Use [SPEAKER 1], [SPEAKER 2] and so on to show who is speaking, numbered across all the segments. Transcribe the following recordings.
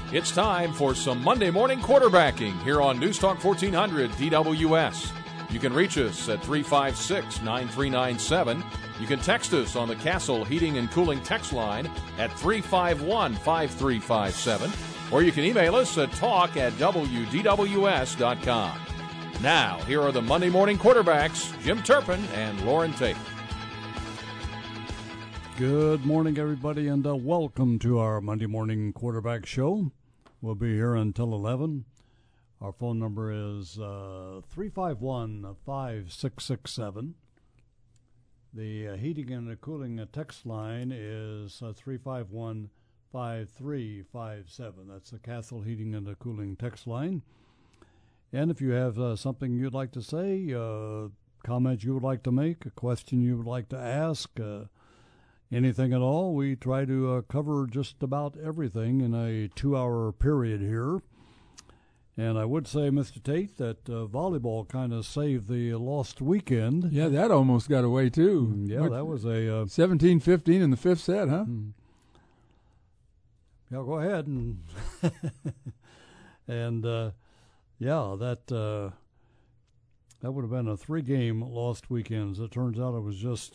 [SPEAKER 1] It's time for some Monday morning quarterbacking here on News Talk 1400 DWS. You can reach us at 356-9397. You can text us on the Castle Heating and Cooling text line at 351-5357. Or you can email us at talk@wdws.com. Now, here are the Monday morning quarterbacks, Jim Turpin and Lauren Tate.
[SPEAKER 2] Good morning, everybody, and welcome to our Monday morning quarterback show. We'll be here until 11. Our phone number is 351-5667. The heating and the cooling text line is 351-5357. That's the Castle Heating and the Cooling text line. And if you have something you'd like to say, comment you would like to make, a question you would like to ask, anything at all, we try to cover just about everything in a 2-hour period here. And I would say, Mr. Tate, that volleyball kind of saved the lost weekend.
[SPEAKER 3] Yeah, that almost got away, too.
[SPEAKER 2] Yeah, that was a
[SPEAKER 3] 17-15 in the fifth set, huh?
[SPEAKER 2] Yeah, go ahead. And, and yeah, that would have been a 3-game lost weekend. As it turns out, it was just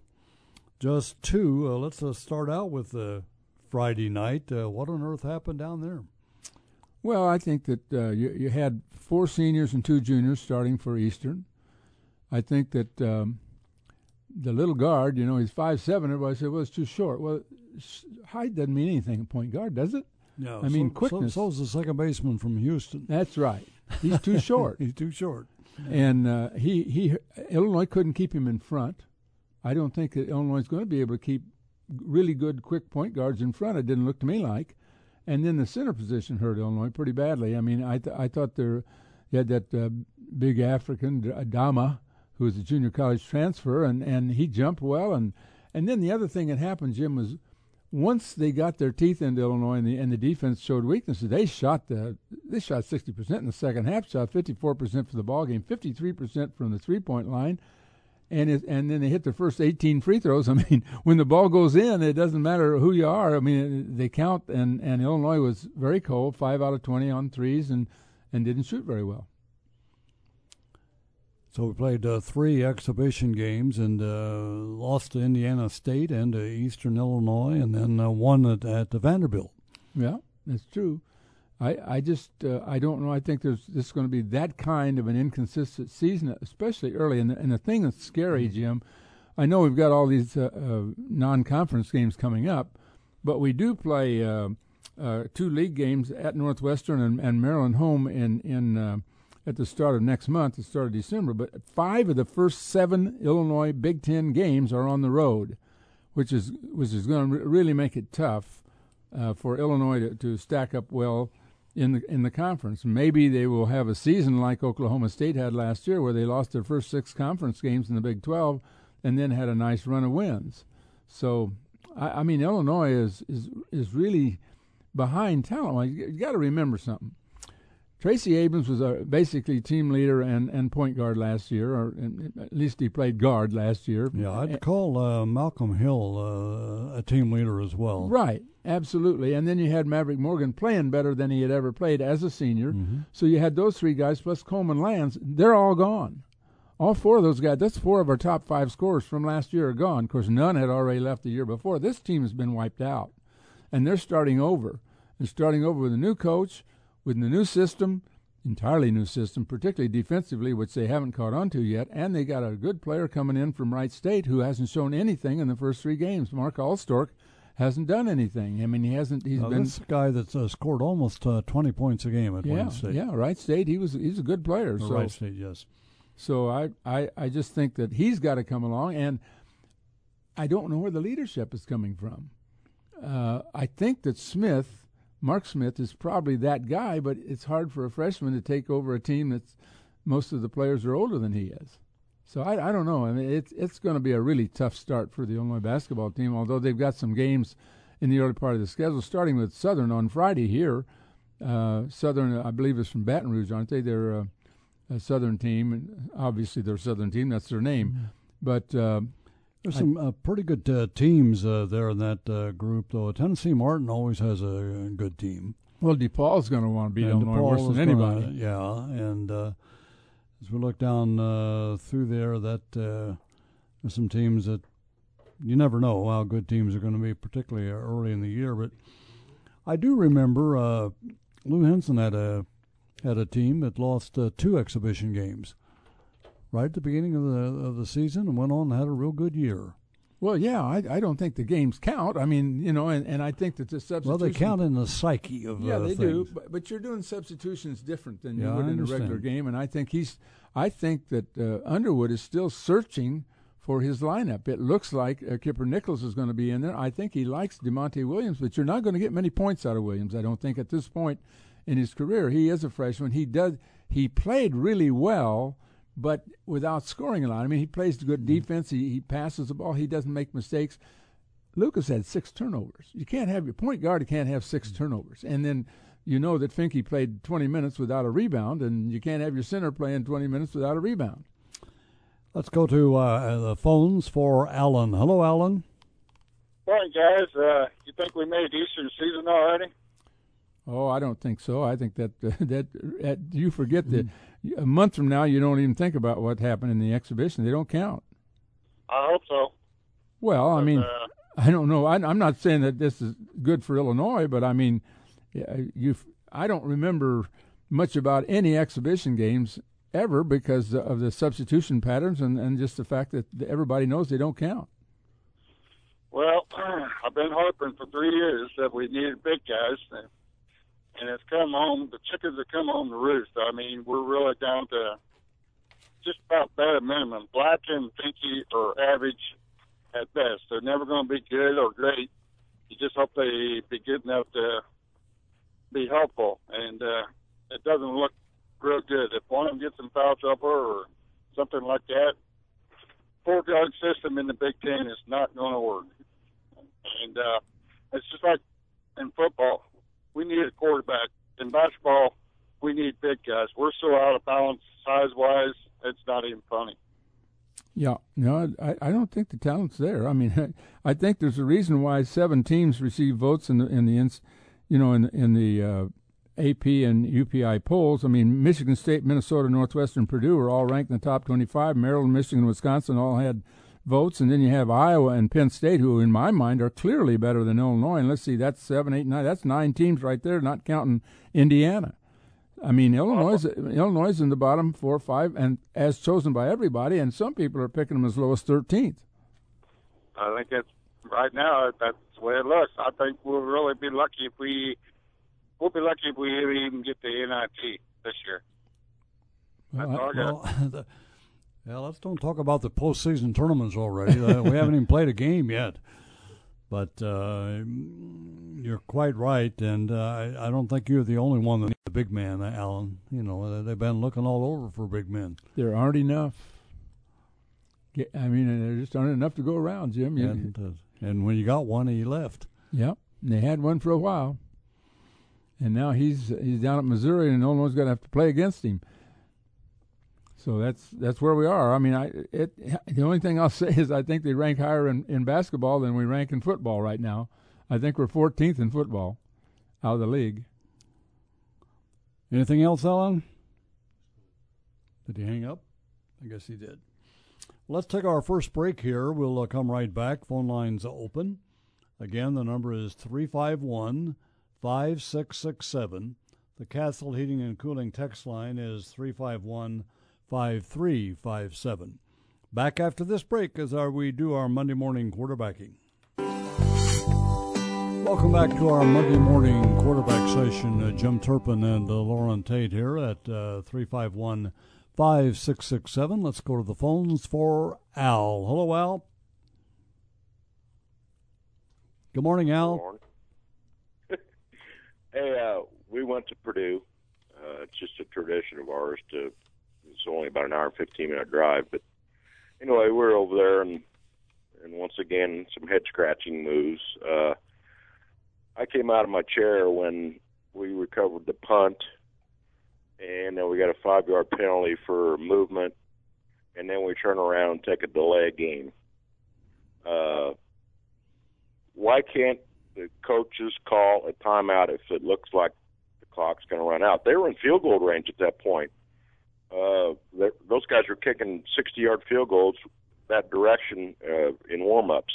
[SPEAKER 2] 2. Let's start out with Friday night. What on earth happened down there?
[SPEAKER 3] Well, I think that you had 4 seniors and 2 juniors starting for Eastern. I think that the little guard, he's 5'7". Everybody said, well, it's too short. Well, height doesn't mean anything at point guard, does it?
[SPEAKER 2] No.
[SPEAKER 3] I mean, quickness.
[SPEAKER 2] So's the second baseman from Houston.
[SPEAKER 3] That's right. He's too short.
[SPEAKER 2] He's too short.
[SPEAKER 3] And Illinois couldn't keep him in front. I don't think that Illinois is going to be able to keep really good, quick point guards in front. It didn't look to me like. And then the center position hurt Illinois pretty badly. I mean, I thought you had that big African, Adama, who was a junior college transfer, and he jumped well. And then the other thing that happened, Jim, was once they got their teeth into Illinois and the defense showed weaknesses, they shot 60% in the second half, shot 54% for the ball game, 53% from the three-point line. And then they hit their first 18 free throws. I mean, when the ball goes in, it doesn't matter who you are. I mean, they count, and Illinois was very cold, 5 out of 20 on threes, and didn't shoot very well.
[SPEAKER 2] So we played 3 exhibition games and lost to Indiana State and to Eastern Illinois, and then won at Vanderbilt.
[SPEAKER 3] Yeah, that's true. I just I don't know. I think this is going to be that kind of an inconsistent season, especially early. And the thing that's scary, Jim, I know we've got all these non-conference games coming up, but we do play 2 league games at Northwestern and Maryland home in at the start of next month, the start of December. But 5 of the first 7 Illinois Big Ten games are on the road, which is going to really make it tough for Illinois to stack up well in the conference. Maybe they will have a season like Oklahoma State had last year, where they lost their first 6 conference games in the Big 12 and then had a nice run of wins. So, I mean, Illinois is really behind talent. Well, you got to remember something. Tracy Abrams was basically team leader and point guard last year, or at least he played guard last year.
[SPEAKER 2] Yeah, I'd call Malcolm Hill a team leader as well.
[SPEAKER 3] Right, absolutely. And then you had Maverick Morgan playing better than he had ever played as a senior. Mm-hmm. So you had those 3 guys plus Coleman Lands. They're all gone. All 4 of those guys, that's 4 of our top 5 scorers from last year are gone. Of course, none had already left the year before. This team has been wiped out, and they're starting over. They're starting over with a new coach, with the new system, entirely new system, particularly defensively, which they haven't caught on to yet, and they got a good player coming in from Wright State who hasn't shown anything in the first 3 games. Mark Allstork hasn't done anything. I mean, he hasn't. He's been
[SPEAKER 2] this guy that's scored almost 20 points a game at Wright State.
[SPEAKER 3] Yeah, Wright State. He's a good player. So,
[SPEAKER 2] Wright State, yes.
[SPEAKER 3] So I just think that he's got to come along, and I don't know where the leadership is coming from. I think that Mark Smith is probably that guy, but it's hard for a freshman to take over a team that's most of the players are older than he is. So I don't know. I mean, it's going to be a really tough start for the Illinois basketball team, although they've got some games in the early part of the schedule, starting with Southern on Friday here. Southern, I believe, is from Baton Rouge, aren't they? They're a Southern team, and obviously they're a Southern team. That's their name. Mm-hmm. But
[SPEAKER 2] there's some pretty good teams there in that group, though. Tennessee Martin always has a good team.
[SPEAKER 3] Well, DePaul's going to want to beat
[SPEAKER 2] And
[SPEAKER 3] Illinois
[SPEAKER 2] DePaul
[SPEAKER 3] worse than
[SPEAKER 2] is
[SPEAKER 3] anybody.
[SPEAKER 2] And as we look down through there, there's some teams that you never know how good teams are going to be, particularly early in the year. But I do remember Lou Henson had a team that lost 2 exhibition games right at the beginning of the season and went on and had a real good year.
[SPEAKER 3] Well, yeah, I don't think the games count. I mean, and I think that the substitution.
[SPEAKER 2] Well, they count in the psyche of
[SPEAKER 3] yeah, they
[SPEAKER 2] things.
[SPEAKER 3] do. But you're doing substitutions different than you would
[SPEAKER 2] I
[SPEAKER 3] in a regular
[SPEAKER 2] understand.
[SPEAKER 3] game, and I think that Underwood is still searching for his lineup. It looks like Kipper Nichols is going to be in there. I think he likes DeMonte Williams, but you're not going to get many points out of Williams. I don't think at this point in his career. He is a freshman. He played really well, but without scoring a lot. I mean, he plays good defense. He passes the ball. He doesn't make mistakes. Lucas had 6 turnovers. You can't have your point guard. You can't have 6 turnovers. And then you know that Finke played 20 minutes without a rebound, and you can't have your center playing 20 minutes without a rebound.
[SPEAKER 2] Let's go to the phones for Alan. Hello, Alan.
[SPEAKER 4] Morning, guys. You think we made Eastern season already?
[SPEAKER 3] Oh, I don't think so. I think that you forget that a month from now you don't even think about what happened in the exhibition. They don't count.
[SPEAKER 4] I hope so.
[SPEAKER 3] Well, I mean, I don't know. I'm not saying that this is good for Illinois, but I mean, I don't remember much about any exhibition games ever because of the substitution patterns and just the fact that everybody knows they don't count.
[SPEAKER 4] Well, I've been harping for 3 years that we needed big guys, and it's come home. The chickens have come home to roost. I mean, we're really down to just about bare minimum. Black and Finke are average at best. They're never going to be good or great. You just hope they be good enough to be helpful, and it doesn't look real good. If one of them gets in foul trouble or something like that, 4-guard system in the Big Ten is not going to work. And it's just like in football. We need a quarterback. In basketball, we need big guys. We're so out of balance size-wise, it's not even funny.
[SPEAKER 3] Yeah, no, I don't think the talent's there. I mean, I think there's a reason why 7 teams receive votes in the AP and UPI polls. I mean, Michigan State, Minnesota, Northwestern, Purdue are all ranked in the top 25. Maryland, Michigan, Wisconsin all had votes, and then you have Iowa and Penn State, who in my mind are clearly better than Illinois. And let's see, that's 7, 8, 9. That's 9 teams right there, not counting Indiana. I mean, Illinois is in the bottom 4 or 5, and as chosen by everybody, and some people are picking them as low as 13th.
[SPEAKER 4] I think it's right now that's the way it looks. I think we'll really be lucky if we even get the NIT this year.
[SPEAKER 2] Let's don't talk about the postseason tournaments already. We haven't even played a game yet. But you're quite right, and I don't think you're the only one that needs a big man, Alan. You know, they've been looking all over for big men.
[SPEAKER 3] There aren't enough. I mean, there just aren't enough to go around, Jim.
[SPEAKER 2] And when you got one, he left.
[SPEAKER 3] Yep, and they had one for a while. And now he's down at Missouri, and Illinois is going to have to play against him. So that's where we are. I mean, the only thing I'll say is I think they rank higher in basketball than we rank in football right now. I think we're 14th in football out of the league.
[SPEAKER 2] Anything else, Alan? Did he hang up? I guess he did. Let's take our first break here. We'll come right back. Phone lines open. Again, the number is 351-5667. The Castle Heating and Cooling text line is 351-5357. Back after this break as we do our Monday morning quarterbacking. Welcome back to our Monday morning quarterback session. Jim Turpin and Lauren Tate here at 351-5667. Let's go to the phones for Al. Hello, Al. Good morning, Al.
[SPEAKER 5] Good morning. Hey, we went to Purdue. It's just a tradition of ours it's only about an hour and 15-minute drive. But anyway, we were over there, and once again, some head-scratching moves. I came out of my chair when we recovered the punt, and then we got a 5-yard penalty for movement, and then we turn around and take a delay game. Why can't the coaches call a timeout if it looks like clock's going to run out. They were in field goal range at that point. Those guys were kicking 60-yard field goals that direction in warm-ups.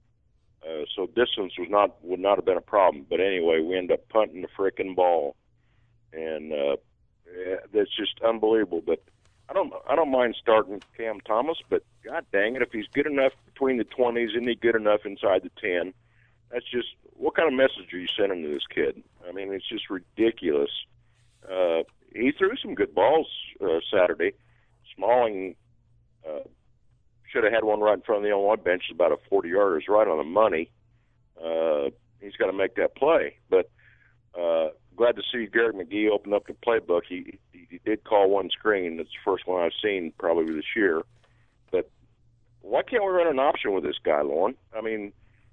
[SPEAKER 5] So distance would not have been a problem. But anyway, we ended up punting the frickin' ball, and that's just unbelievable. But I don't mind starting Cam Thomas, but God dang it, if he's good enough between the 20s, isn't he good enough inside the 10? That's just, what kind of message are you sending to this kid? I mean, it's just ridiculous. He threw some good balls Saturday. Smalling should have had one right in front of the Illinois bench. It's about a 40-yarder. It's right on the money. He's got to make that play. But glad to see Garrett McGee open up the playbook. He did call one screen. That's the first one I've seen probably this year. But why can't we run an option with this guy, Lauren? I mean,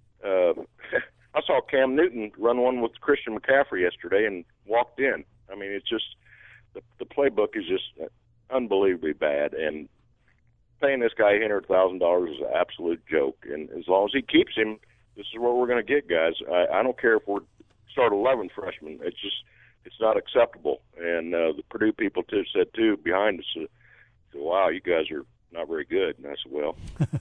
[SPEAKER 5] I saw Cam Newton run one with Christian McCaffrey yesterday and walked in. I mean, it's just the playbook is just unbelievably bad, and paying this guy $800,000 is an absolute joke. And as long as he keeps him, this is what we're going to get, guys. I don't care if we're start 11 freshmen. It's not acceptable. And the Purdue people said too behind us, wow, you guys are not very good. And I said, well,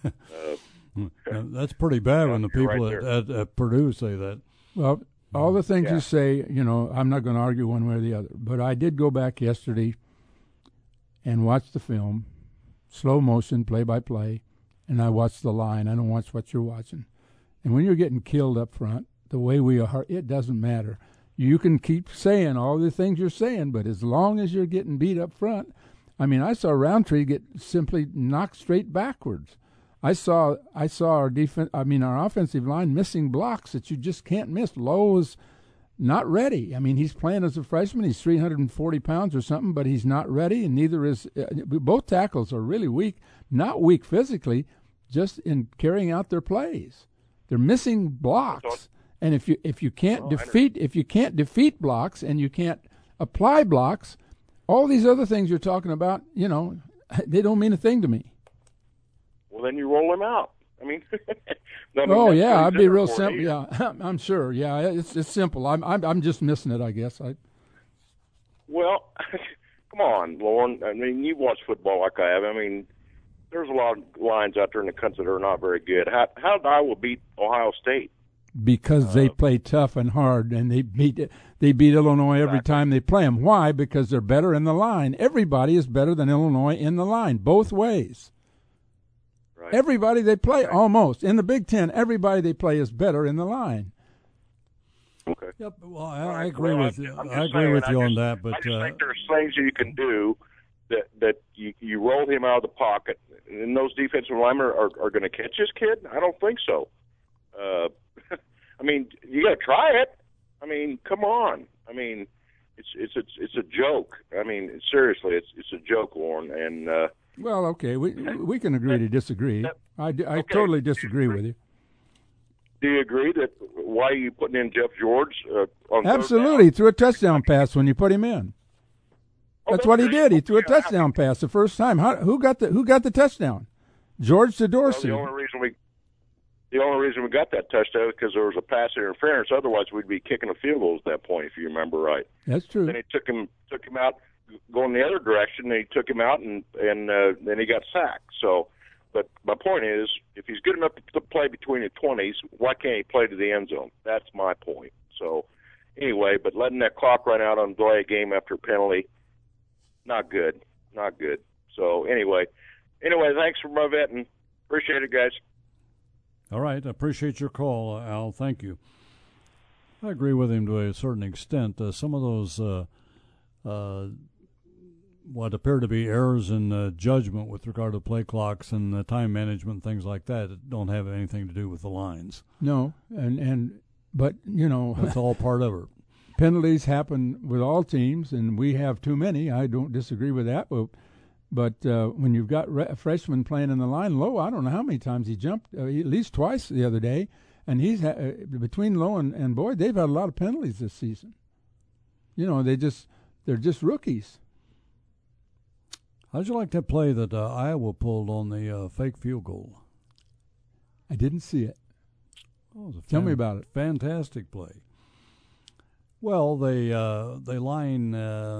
[SPEAKER 2] that's pretty bad when the people
[SPEAKER 5] right
[SPEAKER 2] at Purdue say that.
[SPEAKER 3] Well, all the things you say, I'm not going to argue one way or the other. But I did go back yesterday and watch the film, slow motion, play-by-play, and I watched the line. I don't watch what you're watching. And when you're getting killed up front, the way we are, it doesn't matter. You can keep saying all the things you're saying, but as long as you're getting beat up front, I mean, I saw Roundtree get simply knocked straight backwards. I saw our our offensive line missing blocks that you just can't miss. Lowe is not ready. I mean, he's playing as a freshman. He's 340 pounds or something, but he's not ready, and neither is both tackles are really weak. Not weak physically, just in carrying out their plays. They're missing blocks, and if you can't defeat blocks and you can't apply blocks, all these other things you're talking about, they don't mean a thing to me.
[SPEAKER 5] Well, then you roll him out. I mean,
[SPEAKER 3] I'd be real simple. Yeah, I'm sure. Yeah, it's simple. I'm just missing it, I guess.
[SPEAKER 5] Well, come on, Lauren. I mean, you watch football like I have. I mean, there's a lot of lines out there in the country that are not very good. How did Iowa beat Ohio State?
[SPEAKER 3] Because they play tough and hard, and they beat Illinois every time they play them. Why? Because they're better in the line. Everybody is better than Illinois in the line, both ways. Right. Everybody they play, almost. In the Big Ten, everybody they play is better in the line.
[SPEAKER 5] Okay.
[SPEAKER 2] Yep. Well, I agree with you. I agree with you on that. But
[SPEAKER 5] I just think there's things you can do that you roll him out of the pocket, and those defensive linemen are going to catch this kid. I don't think so. I mean, you got to try it. I mean, come on. I mean, it's a joke. I mean, seriously, it's a joke, Warren. And
[SPEAKER 3] well, okay, we can agree to disagree. I totally disagree with you.
[SPEAKER 5] Do you agree that why are you putting in Jeff George? On
[SPEAKER 3] Absolutely, he threw a touchdown pass when you put him in. That's what he did. He threw a touchdown pass the first time. Who got the touchdown? George to Dorsey.
[SPEAKER 5] Well, the only reason we got that touchdown is because there was a pass interference. Otherwise, we'd be kicking a field goal at that point, if you remember right.
[SPEAKER 3] That's true.
[SPEAKER 5] Then he took him out, going the other direction. And he took him out, and then he got sacked. So, but my point is, if he's good enough to play between the 20s, why can't he play to the end zone? That's my point. So, anyway, but letting that clock run out on delay a game after a penalty, not good. So, anyway, thanks for my vetting. Appreciate it, guys.
[SPEAKER 2] All right. I appreciate your call, Al. Thank you. I agree with him to a certain extent. Some of those what appear to be errors in judgment with regard to play clocks and time management, things like that don't have anything to do with the lines.
[SPEAKER 3] No, but
[SPEAKER 2] that's all part of it.
[SPEAKER 3] Penalties happen with all teams, and we have too many. I don't disagree with that. But when you've got a freshman playing in the line, Lowe, I don't know how many times he jumped, at least twice the other day, and he's between Lowe and Boyd, they've had a lot of penalties this season. They're just rookies.
[SPEAKER 2] How'd you like that play that Iowa pulled on the fake field goal?
[SPEAKER 3] I didn't see it.
[SPEAKER 2] Oh,
[SPEAKER 3] Tell me about it.
[SPEAKER 2] Fantastic play. Well, they line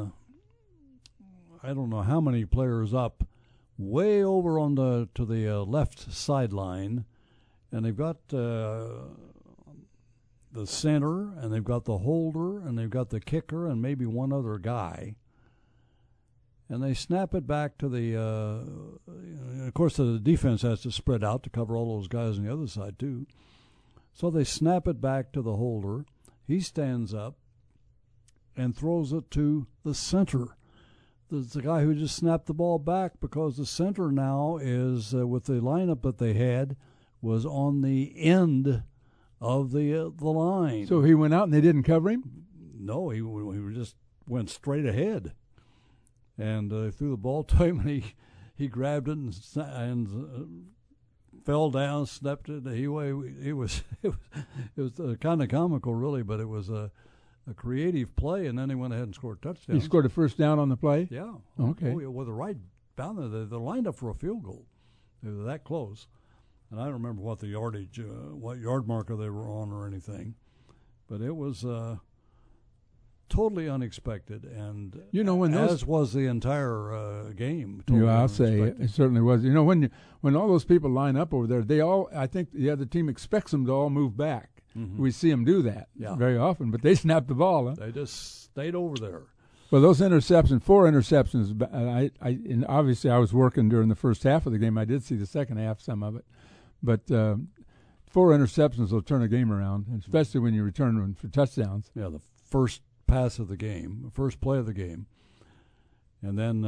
[SPEAKER 2] I don't know how many players up, way over on the left sideline, and they've got the center, and they've got the holder, and they've got the kicker, and maybe one other guy. And they snap it back to the. Of course, the defense has to spread out to cover all those guys on the other side too. So they snap it back to the holder. He stands up and throws it to the center. The guy who just snapped the ball back, because the center now is, with the lineup that they had, was on the end of the line.
[SPEAKER 3] So he went out and they didn't cover him?
[SPEAKER 2] No, he just went straight ahead. And threw the ball to him, and he grabbed it and fell down, snapped it. It was kind of comical, really, but it was a creative play, and then he went ahead and scored a touchdown.
[SPEAKER 3] He scored a first down on the play?
[SPEAKER 2] Yeah.
[SPEAKER 3] Okay.
[SPEAKER 2] With the right down there, they lined up for a field goal. They were that close. And I don't remember what the yardage, what yard marker they were on or anything. But it was totally unexpected, and as was the entire game. Totally
[SPEAKER 3] I'll say it certainly was. When all those people line up over there, I think the other team expects them to all move back. Mm-hmm. We see them do that very often, but they snapped the ball. Huh?
[SPEAKER 2] They just stayed over there.
[SPEAKER 3] Well, those interceptions, 4 interceptions. And obviously I was working during the first half of the game. I did see the second half, some of it, but 4 interceptions will turn a game around, especially when you return them for touchdowns.
[SPEAKER 2] Yeah, the first pass of the game, the first play of the game, and then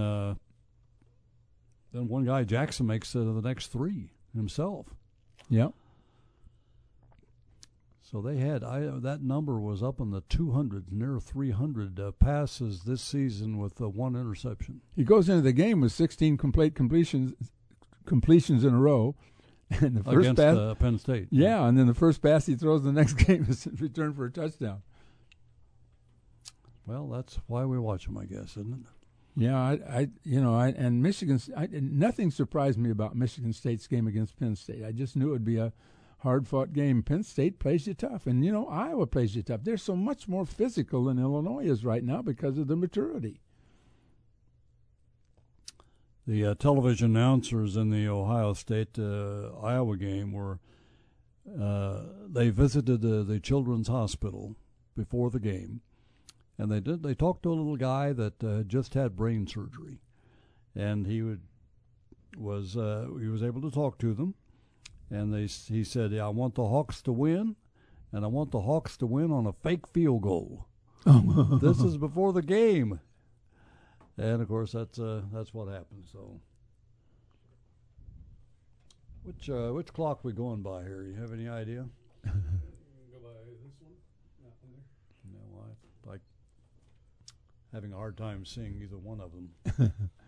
[SPEAKER 2] one guy, Jackson, makes the next 3 himself.
[SPEAKER 3] Yeah.
[SPEAKER 2] So they had that number was up in the 200s, near 300 passes this season with 1 interception.
[SPEAKER 3] He goes into the game with 16 completions in a row, and the first
[SPEAKER 2] against Penn State.
[SPEAKER 3] Yeah, and then the first pass he throws in the next game is in return for a touchdown.
[SPEAKER 2] Well, that's why we watch them, I guess, isn't it?
[SPEAKER 3] Yeah, and Michigan. Nothing surprised me about Michigan State's game against Penn State. I just knew it would be a hard-fought game. Penn State plays you tough, and Iowa plays you tough. They're so much more physical than Illinois is right now because of the maturity.
[SPEAKER 2] The television announcers in the Ohio State Iowa game were they visited the Children's Hospital before the game. And they talked to a little guy that just had brain surgery, and he was able to talk to them, and he said, "I want the Hawks to win, and I want the Hawks to win on a fake field goal." This is before the game, and of course that's what happened. So, which clock we going by here? You have any idea?
[SPEAKER 1] Go by this one.
[SPEAKER 2] No, I like having a hard time seeing either one of them.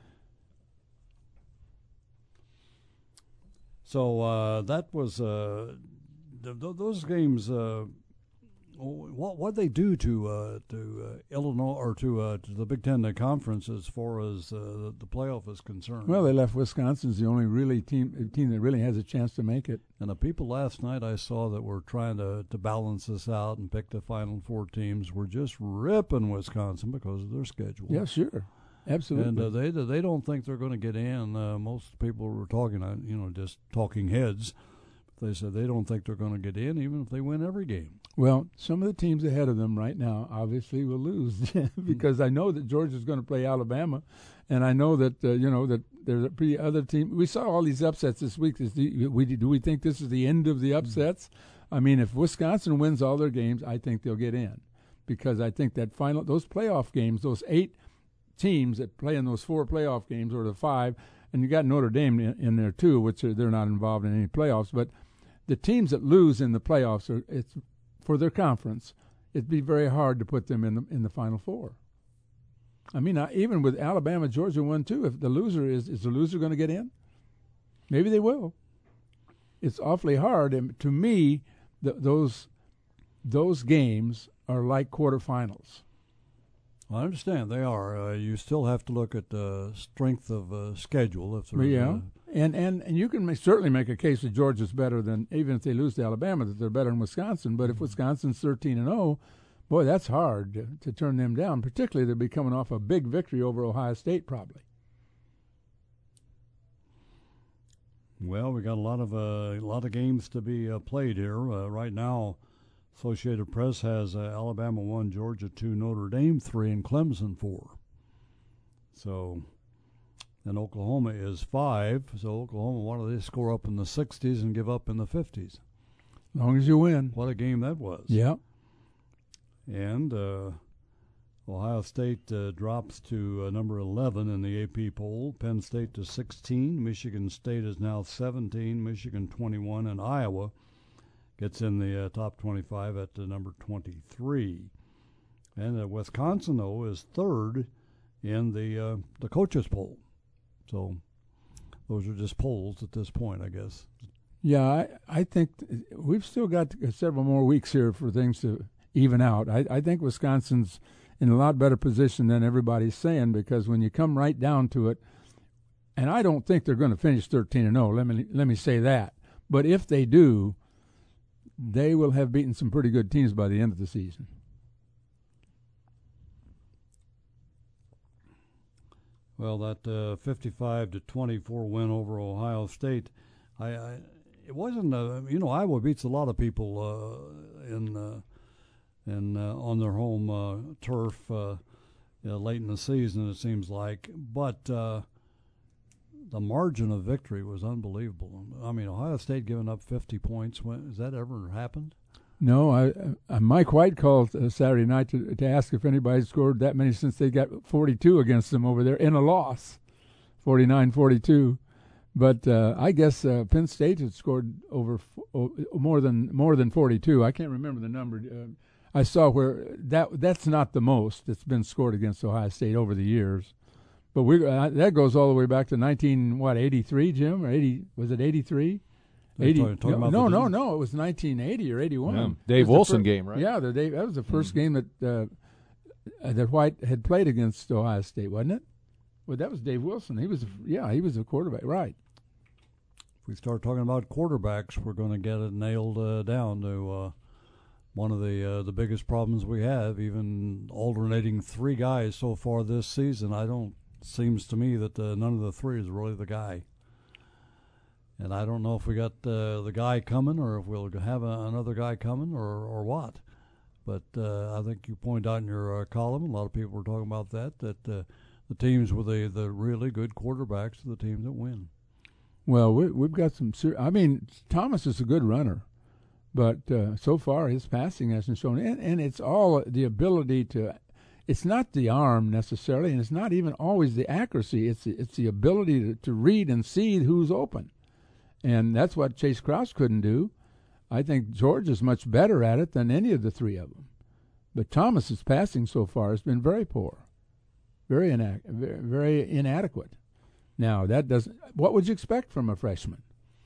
[SPEAKER 2] So that was those games. What they do to Illinois or to the Big Ten Conference as far as the playoff is concerned?
[SPEAKER 3] Well, they left Wisconsin as the only really team that really has a chance to make it.
[SPEAKER 2] And the people last night I saw that were trying to balance this out and pick the Final Four teams were just ripping Wisconsin because of their schedule.
[SPEAKER 3] Yeah, sure, absolutely.
[SPEAKER 2] And they don't think they're going to get in. Most people were talking, just talking heads. They said they don't think they're going to get in, even if they win every game.
[SPEAKER 3] Well, some of the teams ahead of them right now obviously will lose because I know that Georgia's going to play Alabama, and I know that that there's a pretty other team. We saw all these upsets this week. Do we think this is the end of the upsets? I mean, if Wisconsin wins all their games, I think they'll get in, because I think that those playoff games, those 8 teams that play in those 4 playoff games, or the 5, and you got Notre Dame in there too, which they're not involved in any playoffs, but the teams that lose in the playoffs it's for their conference. It'd be very hard to put them in the Final Four. I mean, even with Alabama, Georgia 1-2, if the loser is the loser going to get in? Maybe they will. It's awfully hard, and to me, those games are like quarterfinals.
[SPEAKER 2] I understand they are. You still have to look at strength of schedule. If
[SPEAKER 3] and you can certainly make a case that Georgia's better than, even if they lose to Alabama, that they're better than Wisconsin. But if Wisconsin's 13-0, Boy, that's hard to turn them down, particularly they'll be coming off a big victory over Ohio State probably.
[SPEAKER 2] Well, we got a lot of games to be played here. Right now, Associated Press has Alabama 1, Georgia 2, Notre Dame 3, and Clemson 4. So, and Oklahoma is 5. So Oklahoma, why do they score up in the 60s and give up in the 50s?
[SPEAKER 3] As long as you win.
[SPEAKER 2] What a game that was.
[SPEAKER 3] Yeah.
[SPEAKER 2] And Ohio State drops to number 11 in the AP poll. Penn State to 16. Michigan State is now 17. Michigan 21. And Iowa gets in the top 25 at number 23. And Wisconsin, though, is third in the coaches poll. So those are just polls at this point, I guess.
[SPEAKER 3] Yeah, I think we've still got several more weeks here for things to even out. I think Wisconsin's in a lot better position than everybody's saying, because when you come right down to it, and I don't think they're going to finish 13-0. Let me say that. But if they do, they will have beaten some pretty good teams by the end of the season.
[SPEAKER 2] Well, that 55-24 win over Ohio State, it wasn't. Iowa beats a lot of people on their home turf late in the season, it seems like. But the margin of victory was unbelievable. I mean, Ohio State giving up 50 points. Has that ever happened?
[SPEAKER 3] No. Mike White called Saturday night to ask if anybody scored that many since they got 42 against them over there in a loss, 49-42. But I guess Penn State had scored over more than 42. I can't remember the number. I saw where that's not the most that's been scored against Ohio State over the years. But that goes all the way back to 83, Jim? Or 80? Was it 83? 80? No, it was 1980 or 81.
[SPEAKER 1] Yeah. Dave Wilson game, right?
[SPEAKER 3] Yeah, that was the first game that White had played against Ohio State, wasn't it? Well, that was Dave Wilson. He was a quarterback, right?
[SPEAKER 2] If we start talking about quarterbacks, we're going to get it nailed down to one of the biggest problems we have. Even alternating three guys so far this season, seems to me that none of the three is really the guy. And I don't know if we got the guy coming, or if we'll have another guy coming, or what. But I think you point out in your column, a lot of people were talking about that the teams with the really good quarterbacks are the teams that win.
[SPEAKER 3] Well, we've got some Thomas is a good runner, but so far his passing hasn't shown. And it's all the ability to – it's not the arm necessarily, and it's not even always the accuracy. It's the ability to read and see who's open. And that's what Chase Krause couldn't do. I think George is much better at it than any of the three of them. But Thomas's passing so far has been very poor, very inadequate. Now, what would you expect from a freshman?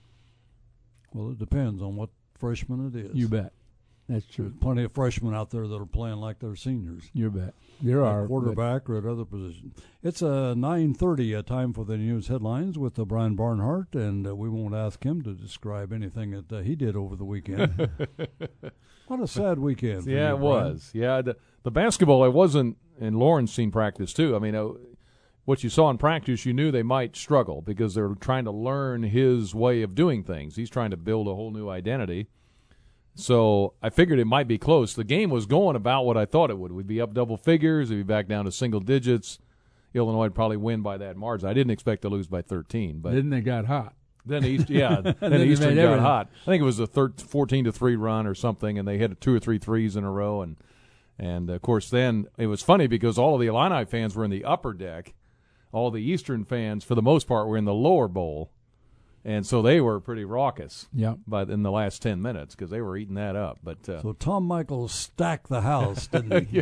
[SPEAKER 2] Well, it depends on what freshman it is.
[SPEAKER 3] You bet. That's true.
[SPEAKER 2] There's plenty of freshmen out there that are playing like they're seniors.
[SPEAKER 3] You bet. There are.
[SPEAKER 2] Quarterback or at other positions. It's 9:30, a time for the news headlines with Brian Barnhart, and we won't ask him to describe anything that he did over the weekend. What a sad weekend.
[SPEAKER 1] Yeah, it
[SPEAKER 2] Brian.
[SPEAKER 1] was. Yeah, the basketball, it wasn't, and Lauren's seen practice too. I mean, what you saw in practice, you knew they might struggle because they're trying to learn his way of doing things. He's trying to build a whole new identity. So I figured it might be close. The game was going about what I thought it would. We'd be up double figures. We'd be back down to single digits. Illinois would probably win by that margin. I didn't expect to lose by 13. But
[SPEAKER 3] then they got hot.
[SPEAKER 1] Then Eastern got hot. I think it was a 14-3 run or something, and they hit 2 or 3 threes in a row. And of course, then it was funny because all of the Illini fans were in the upper deck. All the Eastern fans, for the most part, were in the lower bowl. And so they were pretty raucous in the last 10 minutes because they were eating that up. But
[SPEAKER 2] so Tom Michaels stacked the house, didn't he?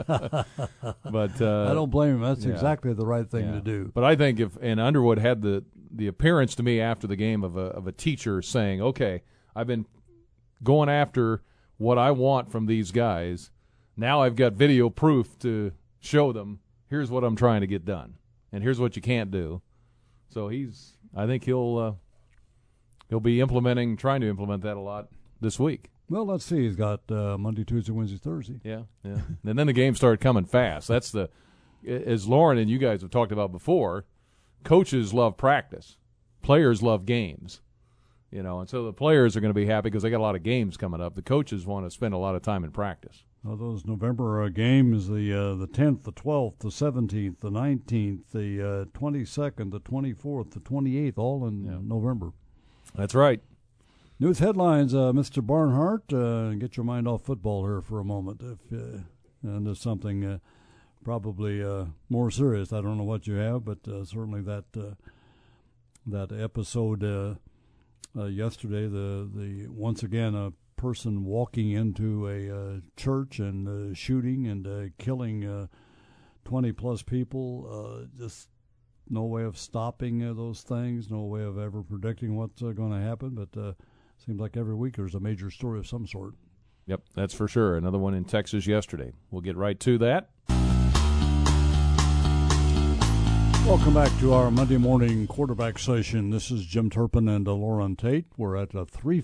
[SPEAKER 1] But
[SPEAKER 2] I don't blame him. That's exactly the right thing to do.
[SPEAKER 1] But I think and Underwood had the appearance to me after the game of a teacher saying, okay, I've been going after what I want from these guys. Now I've got video proof to show them, here's what I'm trying to get done, and here's what you can't do. So I think he'll be trying to implement that a lot this week.
[SPEAKER 2] Well, let's see. He's got Monday, Tuesday, Wednesday, Thursday.
[SPEAKER 1] Yeah. And then the games started coming fast. That's as Lauren and you guys have talked about before, coaches love practice. Players love games. And so the players are going to be happy because they got a lot of games coming up. The coaches want to spend a lot of time in practice.
[SPEAKER 2] Well, those November games, the 10th, the 12th, the 17th, the 19th, the 22nd, the 24th, the 28th, all in November.
[SPEAKER 1] That's right.
[SPEAKER 2] News headlines, Mr. Barnhart. Get your mind off football here for a moment. And there's something probably more serious. I don't know what you have, but certainly that episode yesterday, the once again a person walking into a church and shooting and killing 20-plus people. Just no way of stopping those things, no way of ever predicting what's going to happen, but seems like every week there's a major story of some sort.
[SPEAKER 1] Yep, that's for sure. Another one in Texas yesterday. We'll get right to that.
[SPEAKER 2] Welcome back to our Monday morning quarterback session. This is Jim Turpin and Lauren Tate. We're at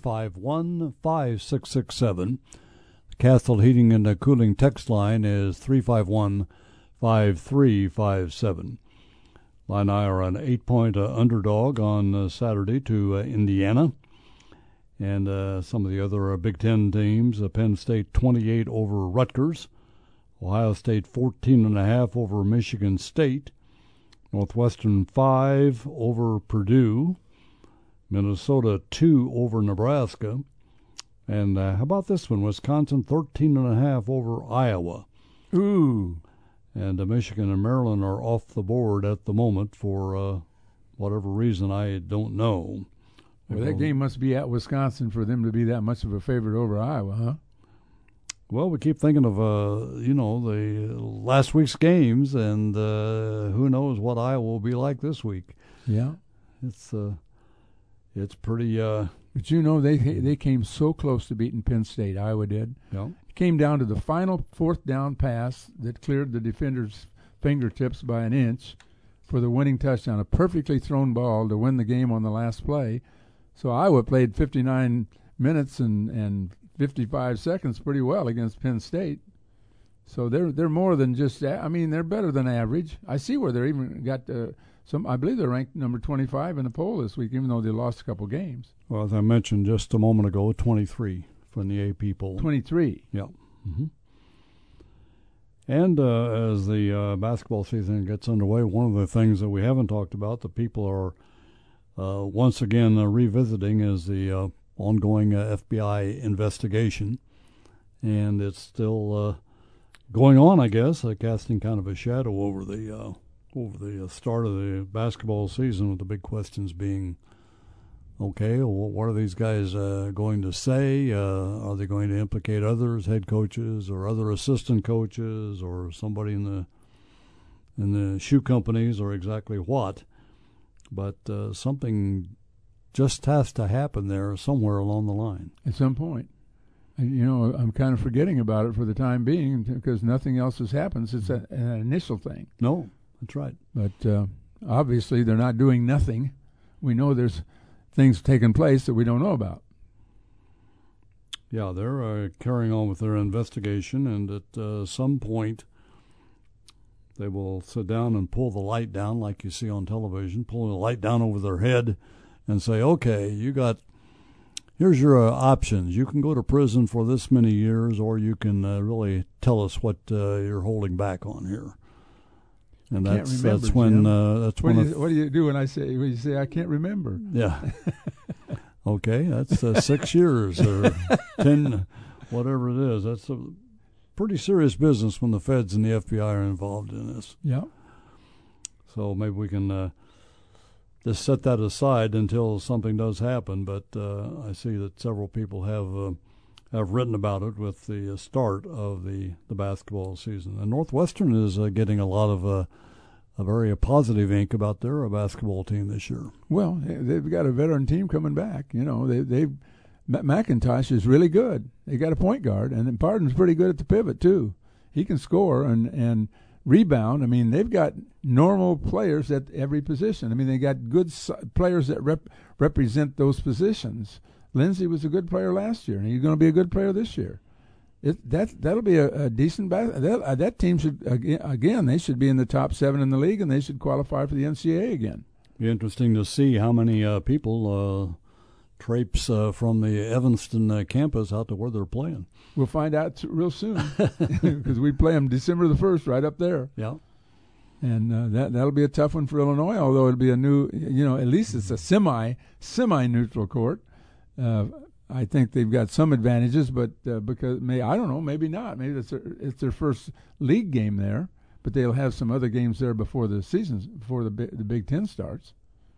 [SPEAKER 2] 351-5667. The Castle Heating and Cooling text line is 351-5357. Illini are an 8-point underdog on Saturday to Indiana. And some of the other Big Ten teams, Penn State 28 over Rutgers, Ohio State 14.5 over Michigan State, Northwestern 5 over Purdue, Minnesota 2 over Nebraska, and how about this one? Wisconsin 13.5 over Iowa.
[SPEAKER 3] Ooh.
[SPEAKER 2] And Michigan and Maryland are off the board at the moment for whatever reason I don't know.
[SPEAKER 3] Well, that game must be at Wisconsin for them to be that much of a favorite over Iowa, huh?
[SPEAKER 2] Well, we keep thinking of, the last week's games, and who knows what Iowa will be like this week.
[SPEAKER 3] Yeah.
[SPEAKER 2] It's pretty...
[SPEAKER 3] But they came so close to beating Penn State, Iowa did.
[SPEAKER 2] Yeah.
[SPEAKER 3] It came down to the final fourth down pass that cleared the defender's fingertips by an inch for the winning touchdown, a perfectly thrown ball to win the game on the last play. So Iowa played 59 minutes and 55 seconds pretty well against Penn State. So they're more than just that. I mean, they're better than average. I see where they're even got some. I believe they're ranked number 25 in the poll this week, even though they lost a couple games.
[SPEAKER 2] Well, as I mentioned just a moment ago, 23 from the AP poll.
[SPEAKER 3] 23.
[SPEAKER 2] Yeah. Mm-hmm. And as the basketball season gets underway, one of the things that we haven't talked about, the people are once again revisiting, is the ongoing FBI investigation. And it's still going on, I guess, casting kind of a shadow over the start of the basketball season, with the big questions being, okay, well, what are these guys going to say? Are they going to implicate others, head coaches or other assistant coaches, or somebody in the shoe companies, or exactly what? But something just has to happen there somewhere along the line.
[SPEAKER 3] At some point. And, I'm kind of forgetting about it for the time being because nothing else has happened since an initial thing.
[SPEAKER 2] No, that's right.
[SPEAKER 3] But obviously they're not doing nothing. We know there's things taking place that we don't know about.
[SPEAKER 2] Yeah, they're carrying on with their investigation, and at some point they will sit down and pull the light down like you see on television, pulling the light down over their head and say, okay, here's your options. You can go to prison for this many years, or you can really tell us what you're holding back on here. And that's when
[SPEAKER 3] what do you do when you say I can't remember?
[SPEAKER 2] Yeah. Okay, that's 6 years or 10, whatever it is. That's a pretty serious business when the feds and the FBI are involved in this.
[SPEAKER 3] Yeah.
[SPEAKER 2] So maybe we can just set that aside until something does happen. But I see that several people have written about it with the start of the basketball season. And Northwestern is getting a lot of a very positive ink about their basketball team this year.
[SPEAKER 3] Well, they've got a veteran team coming back. McIntosh is really good. They got a point guard, and then Pardon's pretty good at the pivot too. He can score and rebound. I mean, they've got normal players at every position. I mean, they got good players that represent those positions. Lindsey was a good player last year, and he's going to be a good player this year. That'll be a decent that team should again. They should be in the top 7 in the league, and they should qualify for the NCAA again.
[SPEAKER 2] Be interesting to see how many people traipse from the Evanston campus out to where they're playing.
[SPEAKER 3] We'll find out real soon because we play them December the 1st right up there.
[SPEAKER 2] Yeah.
[SPEAKER 3] And that'll be a tough one for Illinois, although it'll be a new, at least it's a semi-neutral court. I think they've got some advantages, but because I don't know, maybe not. Maybe it's their first league game there, but they'll have some other games there before the Big Ten starts.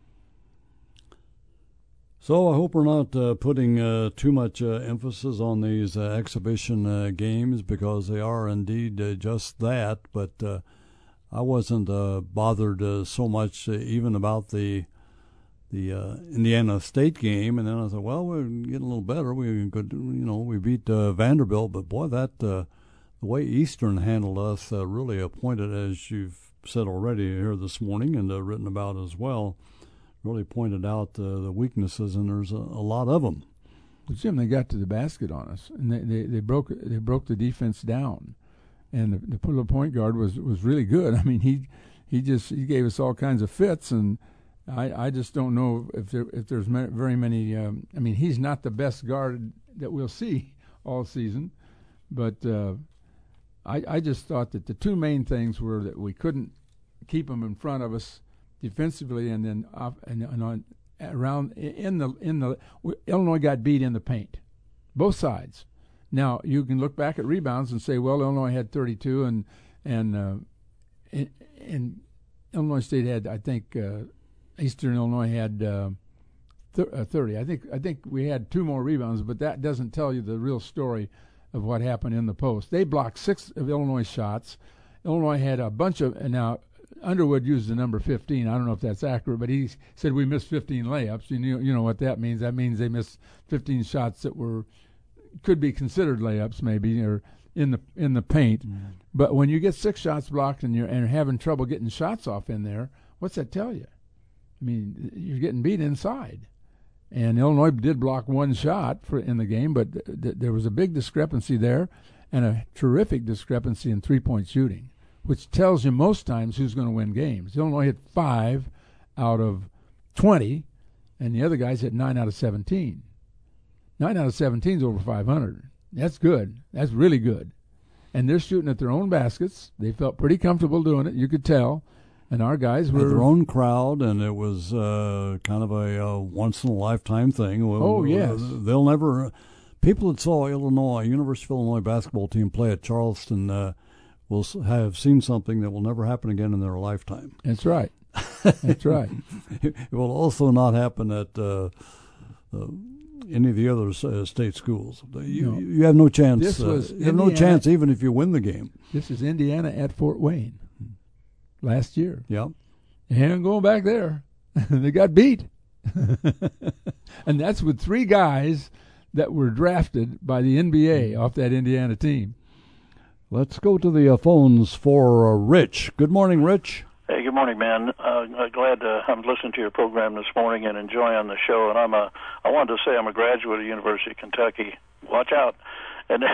[SPEAKER 2] So I hope we're not putting too much emphasis on these exhibition games, because they are indeed just that. But I wasn't bothered so much even about the Indiana State game, and then I thought, well, we're getting a little better. We could, we beat Vanderbilt, but boy, the way Eastern handled us really pointed, as you've said already here this morning and written about as well, really pointed out the weaknesses, and there's a lot of them.
[SPEAKER 3] Well, Jim, they got to the basket on us, and they broke the defense down, and the point guard was really good. I mean, he gave us all kinds of fits, and I just don't know if there's very many. I mean, he's not the best guard that we'll see all season, but I just thought that the two main things were that we couldn't keep him in front of us defensively, and then Illinois got beat in the paint, both sides. Now you can look back at rebounds and say, well, Illinois had 32, and Illinois State had, I think. Eastern Illinois had 30. I think we had 2 more rebounds, but that doesn't tell you the real story of what happened in the post. They blocked 6 of Illinois shots. Illinois had a bunch of, and now Underwood used the number 15. I don't know if that's accurate, but he said we missed 15 layups. You know what that means? That means they missed 15 shots that could be considered layups, maybe, or in the paint. Mm-hmm. But when you get 6 shots blocked and you're having trouble getting shots off in there, what's that tell you? I mean, you're getting beat inside. And Illinois did block 1 shot in the game, but there was a big discrepancy there and a terrific discrepancy in three-point shooting, which tells you most times who's going to win games. Illinois hit 5 out of 20, and the other guys hit 9 out of 17. 9 out of 17 is over 500. That's good. That's really good. And they're shooting at their own baskets. They felt pretty comfortable doing it. You could tell. And our guys were
[SPEAKER 2] their own crowd, and it was kind of a once-in-a-lifetime thing.
[SPEAKER 3] Oh, yes.
[SPEAKER 2] They'll never – people that saw University of Illinois basketball team play at Charleston will have seen something that will never happen again in their lifetime.
[SPEAKER 3] That's right. That's right.
[SPEAKER 2] It will also not happen at any of the other state schools. You have no chance. You have no chance even if you win the game.
[SPEAKER 3] This is Indiana at Fort Wayne. Last year.
[SPEAKER 2] Yep.
[SPEAKER 3] And going back there, they got beat. And that's with 3 guys that were drafted by the NBA off that Indiana team.
[SPEAKER 2] Let's go to the phones for Rich. Good morning, Rich.
[SPEAKER 6] Hey, good morning, man. Glad I'm listening to your program this morning and enjoying the show. And I wanted to say I'm a graduate of University of Kentucky. Watch out. And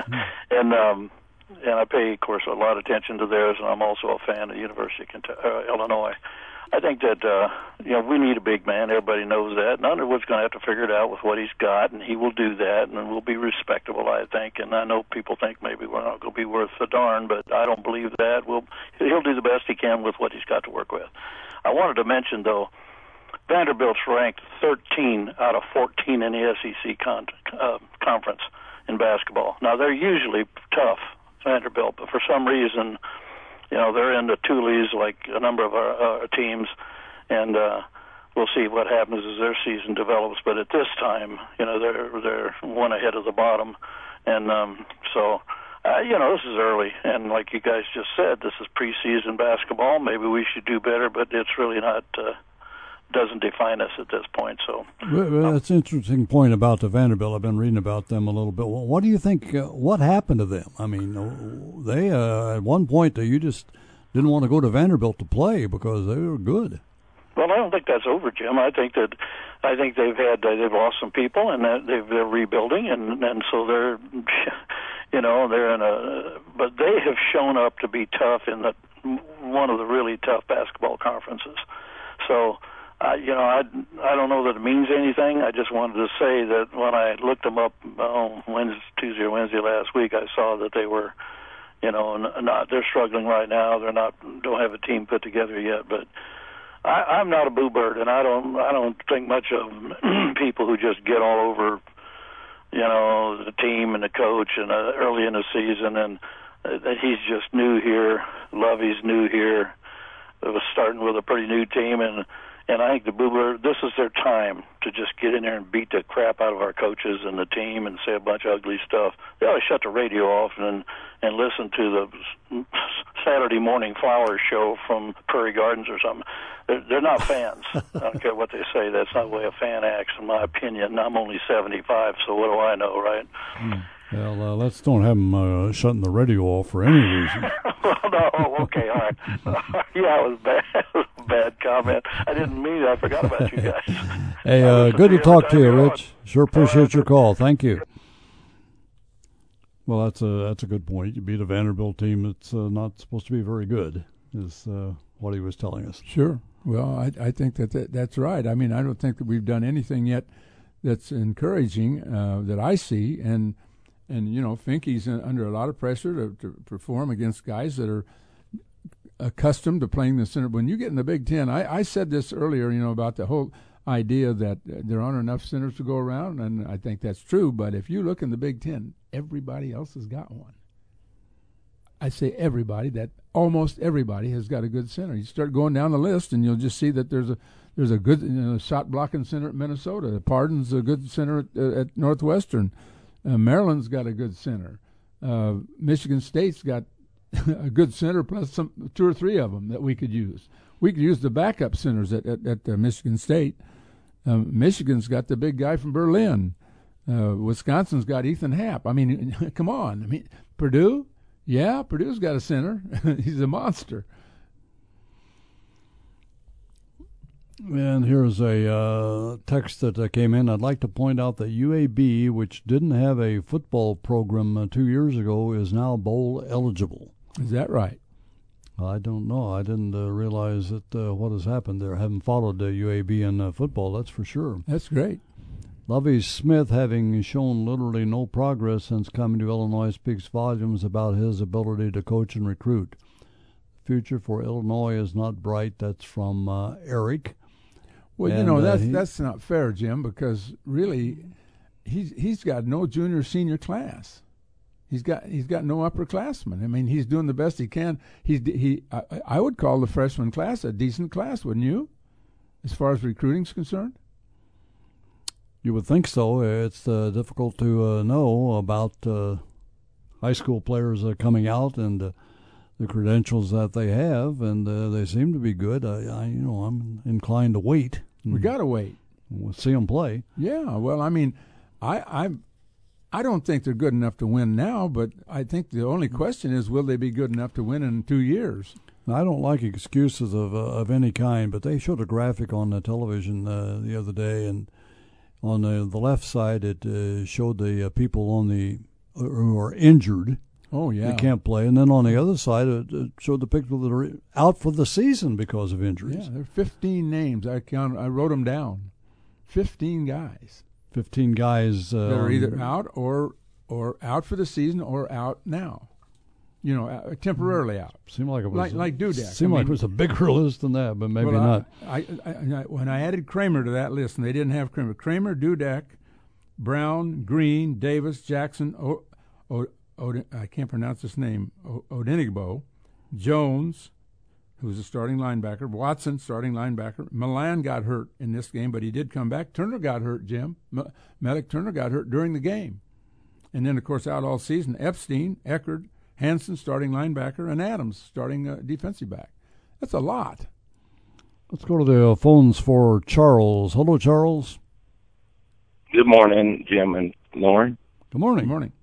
[SPEAKER 6] and I pay, of course, a lot of attention to theirs, and I'm also a fan of the University of Illinois. I think that, we need a big man. Everybody knows that. And Underwood's going to have to figure it out with what he's got, and he will do that, and we'll be respectable, I think. And I know people think maybe we're not going to be worth a darn, but I don't believe that. He'll do the best he can with what he's got to work with. I wanted to mention, though, Vanderbilt's ranked 13 out of 14 in the SEC conference in basketball. Now, they're usually tough, Vanderbilt, but for some reason, they're in the Tulies like a number of our teams, and we'll see what happens as their season develops. But at this time, they're one ahead of the bottom, and this is early, and like you guys just said, this is preseason basketball. Maybe we should do better, but it's really not. Doesn't define us at this point. So
[SPEAKER 2] that's an interesting point about the Vanderbilt. I've been reading about them a little bit. Well, what do you think? What happened to them? I mean, they at one point you just didn't want to go to Vanderbilt to play because they were good.
[SPEAKER 6] Well, I don't think that's over, Jim. I think they've lost some people, and that they're rebuilding, and so they're, they're in a. But they have shown up to be tough in one of the really tough basketball conferences. So, I don't know that it means anything. I just wanted to say that when I looked them up on Tuesday or Wednesday last week, I saw that they were, they're struggling right now. Don't have a team put together yet, but. I'm not a boo bird, and I don't think much of people who just get all over, the team and the coach and early in the season, and that he's just new here. Lovey's new here. It was starting with a pretty new team, and I think the boo bird, this is their time to just get in there and beat the crap out of our coaches and the team and say a bunch of ugly stuff. They ought to shut the radio off and listen to the Saturday morning Flowers show from Prairie Gardens or something. They're not fans. I don't care what they say. That's not the way a fan acts, in my opinion. I'm only 75, so what do I know, right?
[SPEAKER 2] Well, let's don't have them shutting the radio off for any reason.
[SPEAKER 6] Well, no, okay, all right. Yeah, it was bad. It was a bad comment. I didn't mean it. I forgot about you guys.
[SPEAKER 2] Hey, good to talk to you, Rich. Sure appreciate your call. Thank you. Well, that's a good point. You beat a Vanderbilt team that's not supposed to be very good, is what he was telling us.
[SPEAKER 3] Sure. Well, I think that's right. I mean, I don't think that we've done anything yet that's encouraging that I see, and Finke's under a lot of pressure to perform against guys that are accustomed to playing the center. When you get in the Big Ten, I said this earlier, about the whole idea that there aren't enough centers to go around, and I think that's true. But if you look in the Big Ten, everybody else has got one. I say everybody, that almost everybody has got a good center. You start going down the list, and you'll just see that there's a good shot blocking center at Minnesota. Pardon's a good center at Northwestern. Maryland's got a good center. Michigan State's got a good center plus two or three of them that we could use. We could use the backup centers at Michigan State. Michigan's got the big guy from Berlin. Wisconsin's got Ethan Happ. I mean, come on. I mean, Purdue? Yeah, Purdue's got a center. He's a monster.
[SPEAKER 2] And here's a text that came in. I'd like to point out that UAB, which didn't have a football program 2 years ago, is now bowl eligible.
[SPEAKER 3] Is that right?
[SPEAKER 2] I don't know. I didn't realize that what has happened there. I haven't followed UAB in football, that's for sure.
[SPEAKER 3] That's great.
[SPEAKER 2] Lovie Smith, having shown literally no progress since coming to Illinois, speaks volumes about his ability to coach and recruit. The future for Illinois is not bright. That's from Eric.
[SPEAKER 3] Well, that's not fair, Jim, because really he's got no junior senior class. He's got no upperclassmen. I mean, he's doing the best he can. I would call the freshman class a decent class, wouldn't you? As far as recruiting's concerned.
[SPEAKER 2] You would think so. It's difficult to know about high school players coming out and the credentials that they have, and they seem to be good. I'm inclined to wait.
[SPEAKER 3] We got to wait.
[SPEAKER 2] We'll see them play.
[SPEAKER 3] Yeah. Well, I mean, I don't think they're good enough to win now, but I think the only question is, will they be good enough to win in 2 years?
[SPEAKER 2] I don't like excuses of any kind, but they showed a graphic on the television the other day, and on the left side, it showed the people who are injured.
[SPEAKER 3] Oh, yeah.
[SPEAKER 2] They can't play. And then on the other side, it showed the people that are out for the season because of injuries.
[SPEAKER 3] Yeah, there are 15 names. I wrote them down. 15 guys.
[SPEAKER 2] 15 guys.
[SPEAKER 3] That are either out or out for the season or out now. Temporarily out.
[SPEAKER 2] Seemed like it was
[SPEAKER 3] like Dudek.
[SPEAKER 2] Seemed like it was a bigger list than that, but maybe not.
[SPEAKER 3] When I added Kramer to that list, and they didn't have Kramer, Dudek, Brown, Green, Davis, Jackson, I can't pronounce his name, Odenigbo, Jones, who's a starting linebacker, Watson, starting linebacker. Milan got hurt in this game, but he did come back. Turner got hurt, Jim. Medic Turner got hurt during the game. And then, of course, out all season, Epstein, Eckerd, Hansen, starting linebacker, and Adams, starting defensive back. That's a lot.
[SPEAKER 2] Let's go to the phones for Charles. Hello, Charles.
[SPEAKER 7] Good morning, Jim and Lauren.
[SPEAKER 2] Good morning.
[SPEAKER 3] Good morning.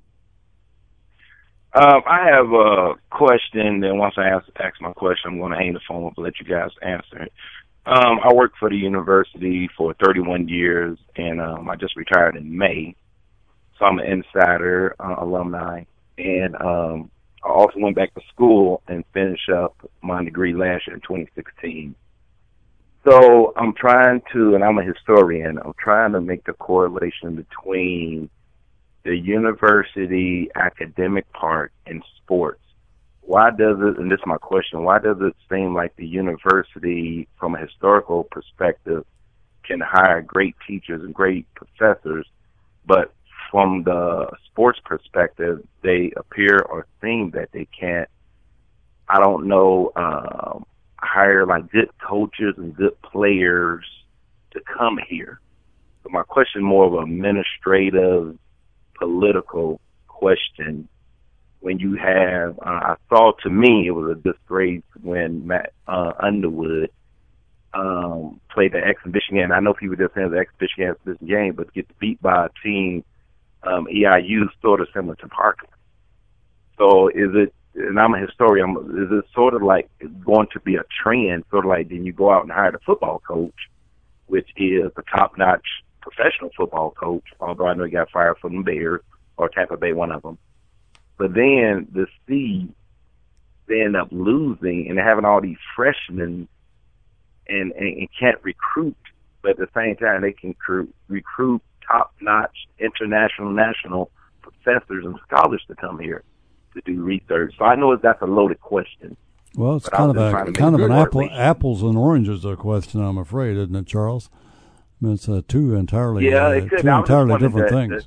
[SPEAKER 7] I have a question, and once I ask my question, I'm going to hang the phone up and let you guys answer it. I worked for the university for 31 years, and I just retired in May. So I'm an insider alumni, and I also went back to school and finished up my degree last year in 2016. So I'm trying to, and I'm a historian, I'm trying to make the correlation between the university academic part and sports. Why does it, and this is my question, why does it seem like the university, from a historical perspective, can hire great teachers and great professors, but from the sports perspective, they appear or seem that they can't, I don't know, hire like good coaches and good players to come here? So my question, more of an administrative, political question. When you have, I saw, to me, it was a disgrace when Matt Underwood played the exhibition game. I know people just saying the exhibition game, but gets beat by a team, EIU, sort of similar to Parkland. So is it, and I'm a historian, is it sort of like going to be a trend, sort of like then you go out and hire the football coach, which is a top-notch professional football coach, although I know he got fired from the Bears, or Tampa Bay, one of them. But then the Seeds, they end up losing and having all these freshmen and can't recruit, but at the same time they can recruit top-notch international, national professors and scholars to come here to do research. So I know that's a loaded question.
[SPEAKER 2] Well, it's kind of an apples and oranges question, I'm afraid, isn't it, Charles? I mean, it's two entirely different things.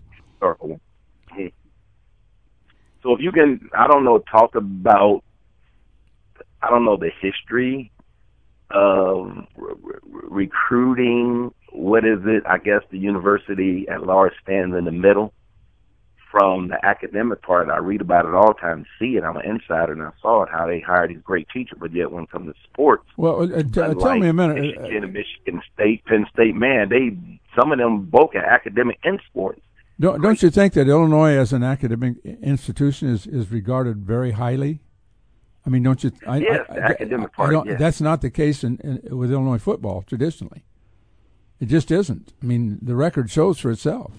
[SPEAKER 7] So if you can, I don't know, talk about, I don't know, the history of recruiting. What is it? I guess the university at large stands in the middle from the academic part. I read about it all the time, see it. I'm an insider, and I saw it, how they hire these great teachers, but yet when it comes to sports,
[SPEAKER 3] well, tell me a minute.
[SPEAKER 7] Michigan State, Penn State, man, some of them both are academic and sports.
[SPEAKER 3] Don't you think that Illinois as an academic institution is regarded very highly? I mean, don't you?
[SPEAKER 7] Yes, the academic part. Yes.
[SPEAKER 3] That's not the case with Illinois football traditionally. It just isn't. I mean, the record shows for itself.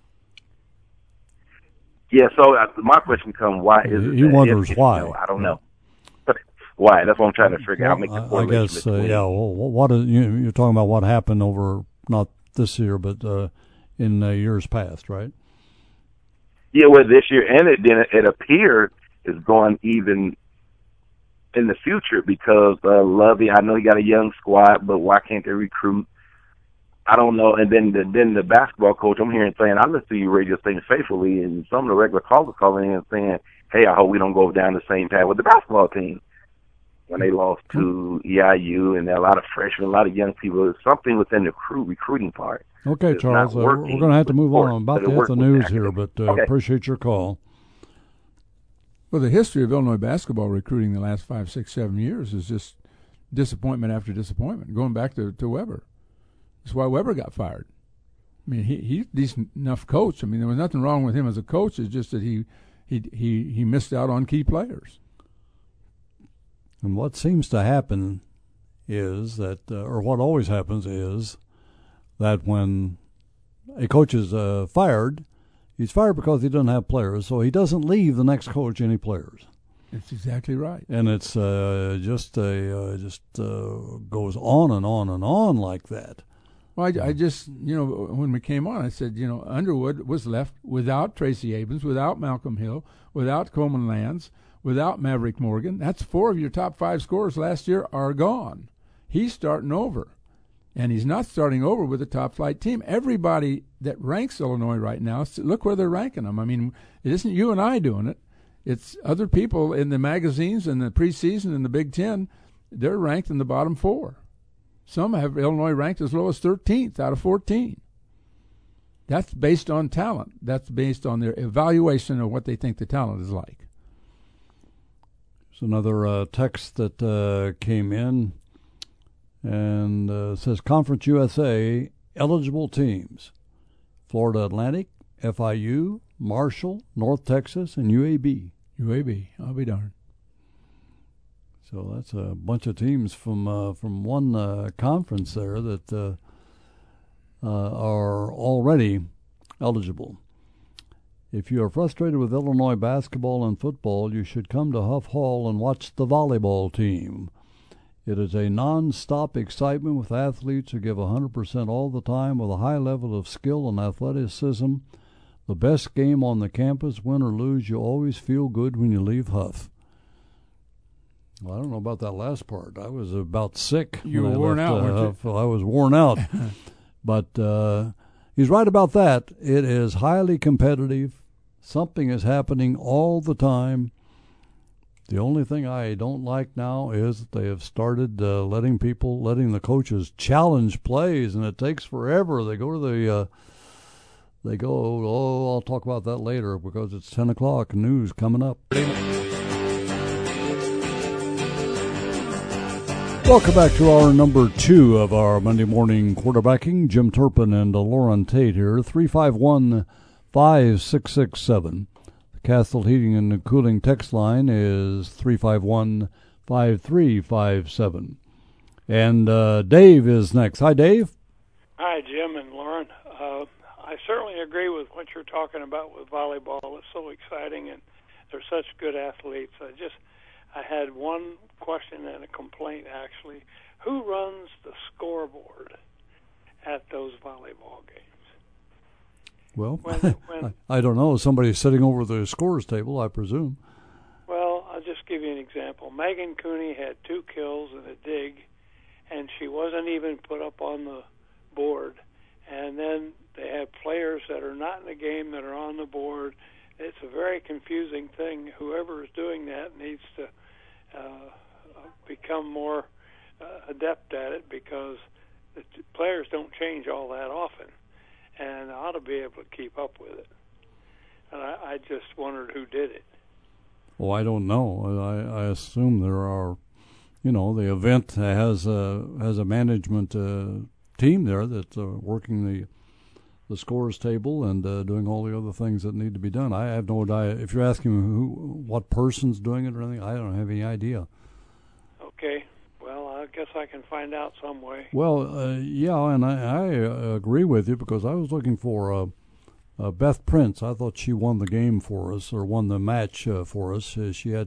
[SPEAKER 7] Yeah, so my question comes, why is it?
[SPEAKER 2] He wonders why.
[SPEAKER 7] I don't know. Why? That's what I'm trying to figure out.
[SPEAKER 2] I guess, what is, you're talking about what happened over, not this year, but in years past, right?
[SPEAKER 7] Yeah, well, this year, and it appears is going even in the future because Lovey, I know he got a young squad, but why can't they recruit? I don't know. And then the basketball coach, I'm hearing saying, I listen to you radio station faithfully, and some of the regular callers calling in and saying, hey, I hope we don't go down the same path with the basketball team. When they lost to EIU, and there are a lot of freshmen, a lot of young people, there's something within the recruiting part.
[SPEAKER 2] Okay, Charles, we're going to have to move on. I'm about to hit the news here, but appreciate your call.
[SPEAKER 3] Well, the history of Illinois basketball recruiting the last 5, 6, 7 years is just disappointment after disappointment, going back to Weber. That's why Weber got fired. I mean, he's a decent enough coach. I mean, there was nothing wrong with him as a coach. It's just that he missed out on key players.
[SPEAKER 2] And what seems to happen is that, or what always happens is that when a coach is fired, he's fired because he doesn't have players, so he doesn't leave the next coach any players.
[SPEAKER 3] That's exactly right.
[SPEAKER 2] And it's just goes on and on and on like that.
[SPEAKER 3] Well, I just, when we came on, I said, Underwood was left without Tracy Abrams, without Malcolm Hill, without Coleman Lands, without Maverick Morgan. That's 4 of your top 5 scorers last year are gone. He's starting over. And he's not starting over with a top-flight team. Everybody that ranks Illinois right now, look where they're ranking them. I mean, it isn't you and I doing it. It's other people in the magazines and the preseason and the Big Ten. They're ranked in the bottom 4. Some have Illinois ranked as low as 13th out of 14. That's based on talent. That's based on their evaluation of what they think the talent is like.
[SPEAKER 2] There's another text that came in. And says Conference USA eligible teams: Florida Atlantic, FIU, Marshall, North Texas, and UAB.
[SPEAKER 3] UAB, I'll be darned.
[SPEAKER 2] So that's a bunch of teams from one conference there that are already eligible. If you are frustrated with Illinois basketball and football, you should come to Huff Hall and watch the volleyball team. It is a non-stop excitement with athletes who give 100% all the time with a high level of skill and athleticism. The best game on the campus, win or lose, you always feel good when you leave Huff. Well, I don't know about that last part. I was about sick.
[SPEAKER 3] You were worn out, weren't you?
[SPEAKER 2] I was worn out. But he's right about that. It is highly competitive. Something is happening all the time. The only thing I don't like now is that they have started letting the coaches challenge plays, and it takes forever. They go to I'll talk about that later because it's 10 o'clock, news coming up. Welcome back to hour number 2 of our Monday morning quarterbacking. Jim Turpin and Lauren Tate here, 351-5667. The Castle Heating and Cooling text line is 351-5357. And Dave is next. Hi, Dave.
[SPEAKER 8] Hi, Jim and Lauren. I certainly agree with what you're talking about with volleyball. It's so exciting, and they're such good athletes. I had one question and a complaint, actually. Who runs the scoreboard at those volleyball games?
[SPEAKER 2] Well, I don't know. Somebody's sitting over the scores table, I presume.
[SPEAKER 8] Well, I'll just give you an example. Megan Cooney had 2 kills and a dig, and she wasn't even put up on the board. And then they have players that are not in the game that are on the board. It's a very confusing thing. Whoever is doing that needs to become more adept at it, because the players don't change all that often, and I ought to be able to keep up with it. And I just wondered who did it.
[SPEAKER 2] Well, I don't know. I assume there are, the event has a management team there that's working the scores table and doing all the other things that need to be done. I have no idea. If you're asking what person's doing it or anything, I don't have any idea.
[SPEAKER 8] Okay. Well, I guess I can find out some way.
[SPEAKER 2] Well, yeah, and I agree with you, because I was looking for Beth Prince. I thought she won the game for us, or won the match for us. She had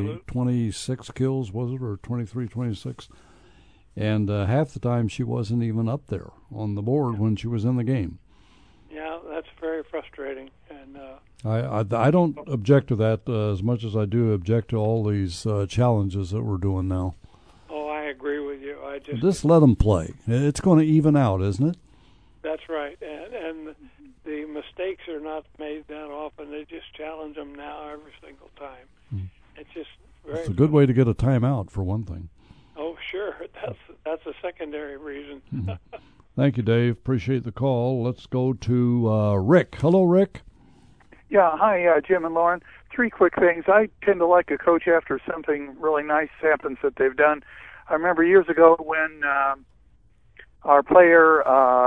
[SPEAKER 2] 26 kills, was it, or 23, 26? And half the time she wasn't even up there on the board when she was in the game.
[SPEAKER 8] Yeah, that's very frustrating. And
[SPEAKER 2] I don't object to that as much as I do object to all these challenges that we're doing now.
[SPEAKER 8] Oh, I agree with you.
[SPEAKER 2] Just let them play. It's going to even out, isn't it?
[SPEAKER 8] That's right. And the mistakes are not made that often. They just challenge them now every single time. It's just very.
[SPEAKER 2] It's a good way to get a timeout, for one thing.
[SPEAKER 8] Oh, sure. That's a secondary reason.
[SPEAKER 2] Thank you, Dave. Appreciate the call. Let's go to Rick. Hello, Rick.
[SPEAKER 9] Yeah, hi, Jim and Lauren. 3 quick things. I tend to like a coach after something really nice happens that they've done. I remember years ago when our player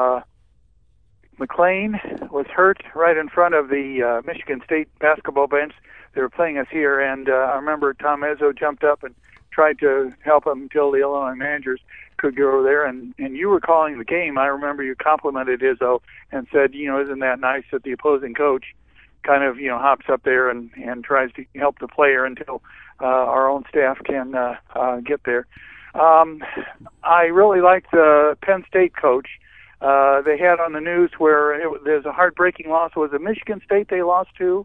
[SPEAKER 9] McLean was hurt right in front of the Michigan State basketball bench. They were playing us here, and I remember Tom Izzo jumped up and tried to help him until the Illinois managers could go over there, and you were calling the game. I remember you complimented Izzo and said, isn't that nice that the opposing coach kind of, hops up there and tries to help the player until our own staff can get there. I really liked the Penn State coach. They had on the news where there's a heartbreaking loss. Was it Michigan State they lost to?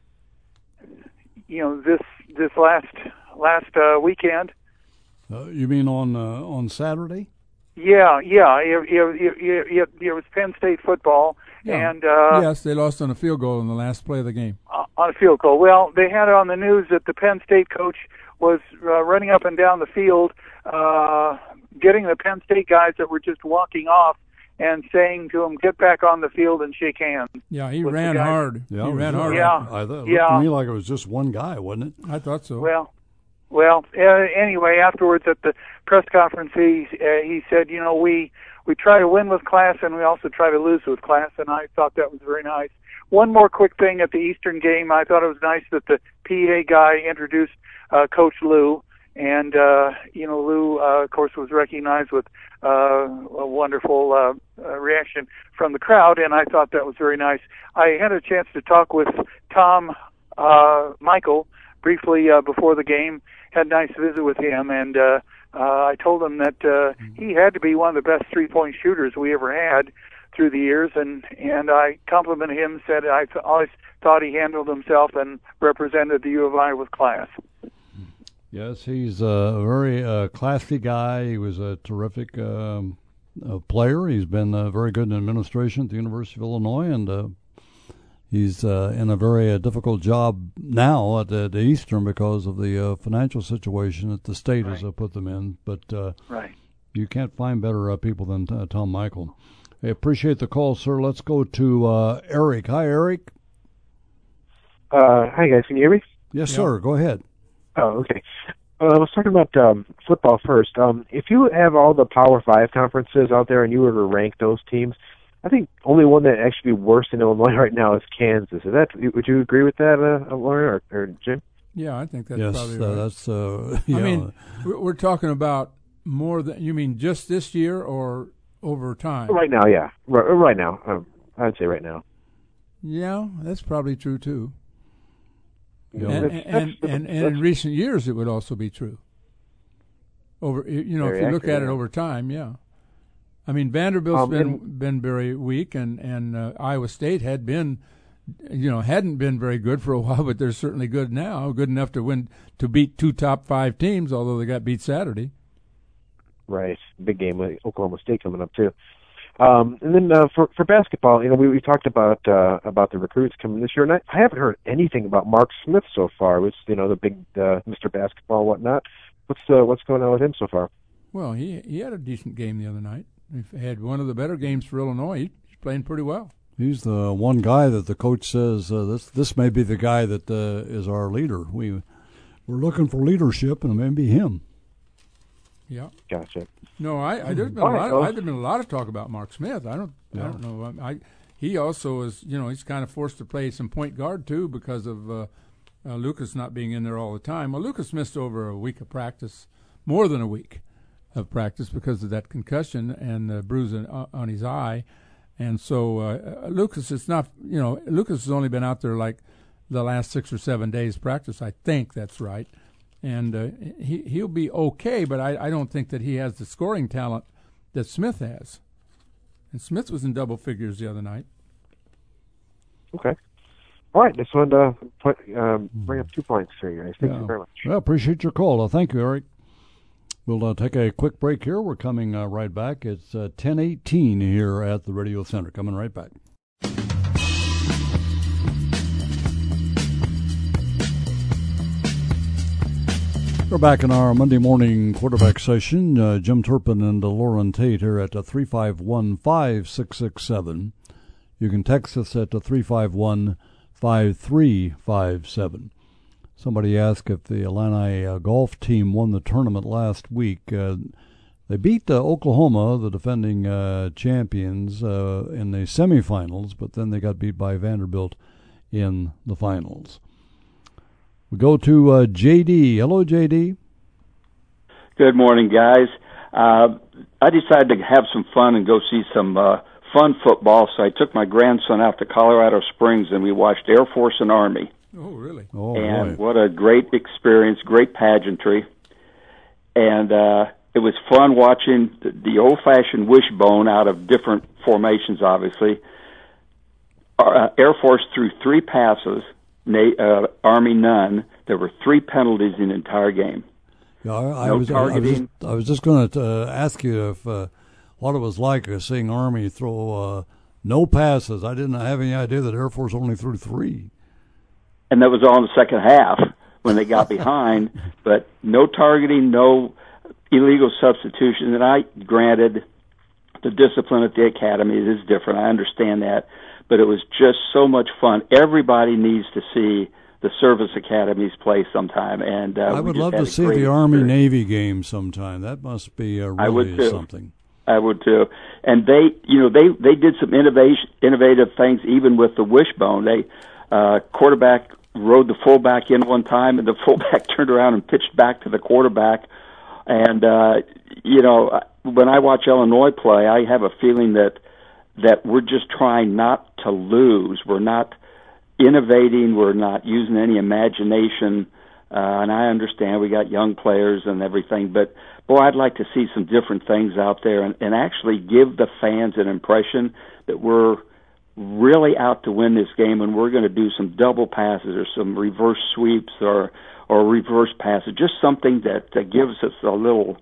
[SPEAKER 9] This last weekend.
[SPEAKER 2] You mean on Saturday?
[SPEAKER 9] Yeah. It was Penn State football,
[SPEAKER 3] Yeah.
[SPEAKER 9] and
[SPEAKER 3] yes, they lost on a field goal in the last play of the game.
[SPEAKER 9] On a field goal. Well, they had it on the news that the Penn State coach was running up and down the field, getting the Penn State guys that were just walking off and saying to them, "Get back on the field and shake hands."
[SPEAKER 3] Yeah, he ran hard.
[SPEAKER 2] Yeah,
[SPEAKER 3] he ran hard.
[SPEAKER 9] Yeah.
[SPEAKER 2] It looked to me like it was just one guy, wasn't it?
[SPEAKER 3] I thought so.
[SPEAKER 9] Well. Anyway, afterwards at the press conference, he said, we try to win with class and we also try to lose with class, and I thought that was very nice. One more quick thing at the Eastern game, I thought it was nice that the PA guy introduced Coach Lou, And, Lou, of course, was recognized with a wonderful reaction from the crowd, and I thought that was very nice. I had a chance to talk with Tom Michael briefly before the game, had a nice visit with him, and I told him that he had to be one of the best three-point shooters we ever had through the years, and I complimented him, said I always thought he handled himself and represented the U of I with class.
[SPEAKER 2] Yes, he's a very classy guy. He was a terrific player. He's been very good in administration at the University of Illinois, and he's in a very difficult job now at the Eastern because of the financial situation that the state has put them in. But you can't find better people than Tom Michael. I appreciate the call, sir. Let's go to Eric. Hi, Eric.
[SPEAKER 10] Hi, guys. Can you hear me?
[SPEAKER 2] Yes, sir. Go ahead.
[SPEAKER 10] Oh, okay. I was talking about football first. If you have all the Power 5 conferences out there and you were to rank those teams, I think only one that actually be worse than Illinois right now is Kansas. Would you agree with that, Lauren or Jim?
[SPEAKER 3] Yeah, I think that's probably right.
[SPEAKER 2] That's,
[SPEAKER 3] I mean, we're talking about more than, you mean just this year or over time?
[SPEAKER 10] Right now, yeah. Right now. I'd say right now.
[SPEAKER 3] Yeah, that's probably true, too.
[SPEAKER 2] Yeah.
[SPEAKER 3] And in recent years, it would also be true. If you look at it over time, yeah. I mean, Vanderbilt's been very weak, and Iowa State hadn't been very good for a while, but they're certainly good now, good enough to beat two top 5 teams, although they got beat Saturday.
[SPEAKER 10] Right, big game with Oklahoma State coming up too. And then for basketball, we talked about the recruits coming this year, and I haven't heard anything about Mark Smith so far. Which the big Mr. Basketball and whatnot. What's going on with him so far?
[SPEAKER 3] Well, he had a decent game the other night. He had one of the better games for Illinois. He's playing pretty well.
[SPEAKER 2] He's the one guy that the coach says this may be the guy that is our leader. We're looking for leadership, and it may be him.
[SPEAKER 10] Yeah, gotcha.
[SPEAKER 3] No, there's been a lot of talk about Mark Smith. I don't know. He also is, he's kind of forced to play some point guard too because of Lucas not being in there all the time. Well, Lucas missed over a week of practice, more than a week of practice because of that concussion and the bruise on his eye, and so Lucas is not. Lucas has only been out there like the last 6 or 7 days practice. I think that's right. And he'll be okay, but I don't think that he has the scoring talent that Smith has. And Smith was in double figures the other night.
[SPEAKER 10] Okay. All right. Just wanted to bring up 2 points for you guys. Thank you very much.
[SPEAKER 2] Well, appreciate your call. Thank you, Eric. We'll take a quick break here. We're coming right back. It's 10:18 here at the Radio Center. Coming right back. We're back in our Monday morning quarterback session. Jim Turpin and Lauren Tate here at 351-5667. You can text us at 351-5357. Somebody asked if the Illini golf team won the tournament last week. They beat Oklahoma, the defending champions, in the semifinals, but then they got beat by Vanderbilt in the finals. We go to J.D. Hello, J.D.
[SPEAKER 11] Good morning, guys. I decided to have some fun and go see some fun football, so I took my grandson out to Colorado Springs, and we watched Air Force and Army.
[SPEAKER 3] Oh, really?
[SPEAKER 2] Oh,
[SPEAKER 11] and what a great experience, great pageantry. And it was fun watching the old-fashioned wishbone out of different formations, obviously. Air Force threw 3 passes. Army none. There were 3 penalties in the entire game.
[SPEAKER 2] Yeah, I was just going to ask you if what it was like seeing Army throw no passes. I didn't have any idea that Air Force only threw 3.
[SPEAKER 11] And that was all in the second half when they got behind. But no targeting, no illegal substitution. And granted, the discipline at the academy is different. I understand that. But it was just so much fun. Everybody needs to see the service academies play sometime. And
[SPEAKER 2] I would love to see the Army-Navy game sometime. That must be really something.
[SPEAKER 11] I would too. And they did some innovative things even with the wishbone. Quarterback rode the fullback in one time, and the fullback turned around and pitched back to the quarterback. And when I watch Illinois play, I have a feeling that we're just trying not to lose. We're not innovating. We're not using any imagination. And I understand we got young players and everything, but boy, I'd like to see some different things out there and actually give the fans an impression that we're really out to win this game, and we're going to do some double passes or some reverse sweeps or reverse passes, just something that gives us a little,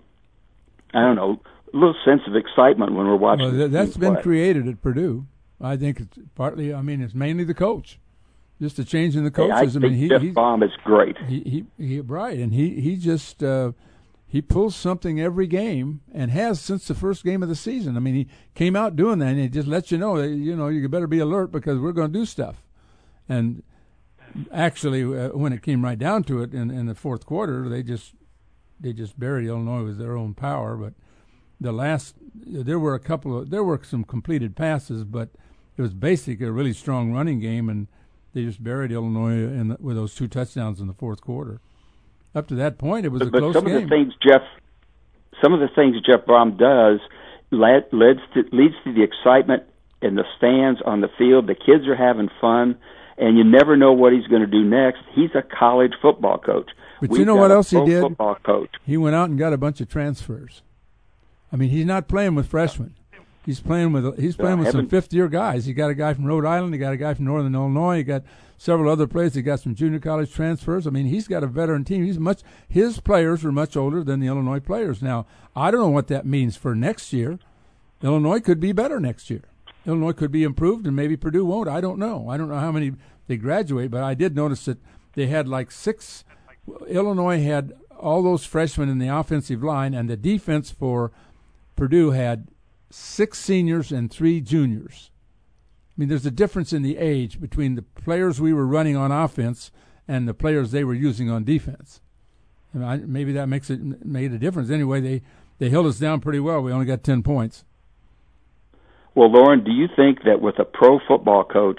[SPEAKER 11] a little sense of excitement when we're watching.
[SPEAKER 3] Well, that's been created at Purdue. I think it's partly, it's mainly the coach. Just a change in the coaches.
[SPEAKER 11] I think Jeff Baum is great.
[SPEAKER 3] Right, and he just he pulls something every game and has since the first game of the season. I mean, he came out doing that, and he just lets you know that you better be alert because we're going to do stuff. And actually, when it came right down to it in the fourth quarter, they just buried Illinois with their own power. But there were some completed passes, but it was basically a really strong running game, and they just buried Illinois with those 2 touchdowns in the fourth quarter. Up to that point, it was a close game.
[SPEAKER 11] Some of the things Jeff Baum does leads to the excitement in the stands, on the field. The kids are having fun, and you never know what he's going to do next. He's a college football coach.
[SPEAKER 3] But you know what else he did?
[SPEAKER 11] Football coach.
[SPEAKER 3] He went out and got a bunch of transfers. I mean, he's not playing with freshmen. He's playing with some fifth-year guys. He got a guy from Rhode Island. He got a guy from Northern Illinois. He got several other players. He got some junior college transfers. I mean, he's got a veteran team. His players are much older than the Illinois players. Now, I don't know what that means for next year. Illinois could be better next year. Illinois could be improved, and maybe Purdue won't. I don't know. I don't know how many they graduate, but I did notice that they had like 6. Illinois had all those freshmen in the offensive line, and the defense for Purdue had 6 seniors and 3 juniors. I mean, there's a difference in the age between the players we were running on offense and the players they were using on defense. And maybe that made a difference. Anyway, they held us down pretty well. We only got 10 points.
[SPEAKER 11] Well, Lauren, do you think that with a pro football coach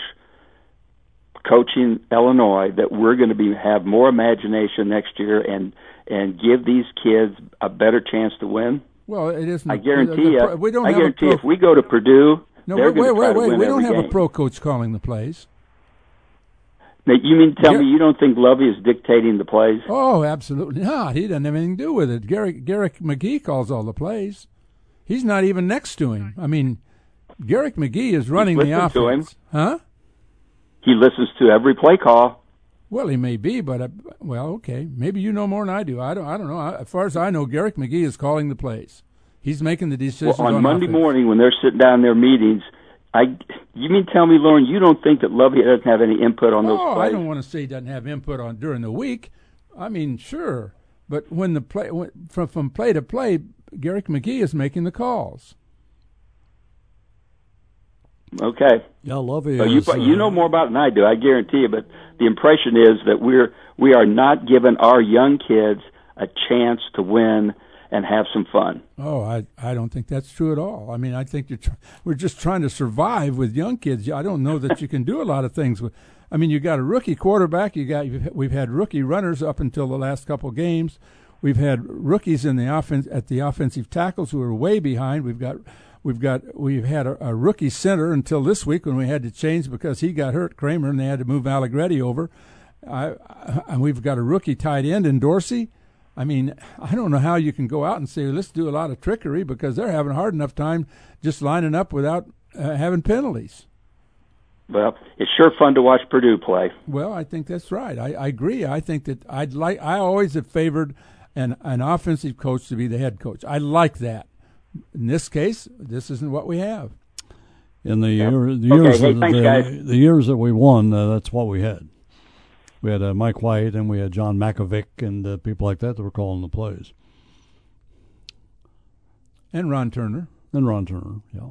[SPEAKER 11] coaching Illinois that we're going to have more imagination next year and give these kids a better chance to win?
[SPEAKER 3] Well, it isn't.
[SPEAKER 11] I guarantee you. If we go to Purdue, they're going to try to win
[SPEAKER 3] we don't have
[SPEAKER 11] game.
[SPEAKER 3] A pro coach calling the plays.
[SPEAKER 11] Now, you mean tell me you don't think Lovey is dictating the plays?
[SPEAKER 3] Oh, absolutely not. He doesn't have anything to do with it. Garrick McGee calls all the plays. He's not even next to him. I mean, Garrick McGee is running the offense.
[SPEAKER 11] To him.
[SPEAKER 3] Huh?
[SPEAKER 11] He listens to every play call.
[SPEAKER 3] Well, he may be, but okay. Maybe you know more than I do. I don't know. As far as I know, Garrick McGee is calling the plays. He's making the decisions.
[SPEAKER 11] Well, on Monday
[SPEAKER 3] offense.
[SPEAKER 11] morning when they're sitting down in their meetings, you mean tell me, Lauren, you don't think that Lovey doesn't have any input on those plays?
[SPEAKER 3] I don't want to say he doesn't have input on during the week. I mean, sure, but when the play from play to play, Garrick McGee is making the calls.
[SPEAKER 11] Okay.
[SPEAKER 2] Yeah, Lovey.
[SPEAKER 11] So you know more about it than I do, I guarantee you. But the impression is that we are not giving our young kids a chance to win and have some fun.
[SPEAKER 3] Oh, I don't think that's true at all. I mean, I think we're just trying to survive with young kids. I don't know that you can do a lot of things with. I mean, you got a rookie quarterback. We've had rookie runners up until the last couple of games. We've had rookies in the offense at the offensive tackles who are way behind. We've had a rookie center until this week when we had to change because he got hurt, Kramer, and they had to move Allegretti over. And we've got a rookie tight end in Dorsey. I mean, I don't know how you can go out and say, let's do a lot of trickery because they're having a hard enough time just lining up without having penalties.
[SPEAKER 11] Well, it's sure fun to watch Purdue play.
[SPEAKER 3] Well, I think that's right. I agree. I think that I always have favored an offensive coach to be the head coach. I like that. In this case, this isn't what we have.
[SPEAKER 2] In the years that we won, that's what we had. We had Mike White and we had John Makovic and people like that were calling the plays.
[SPEAKER 3] And Ron Turner.
[SPEAKER 2] Yeah.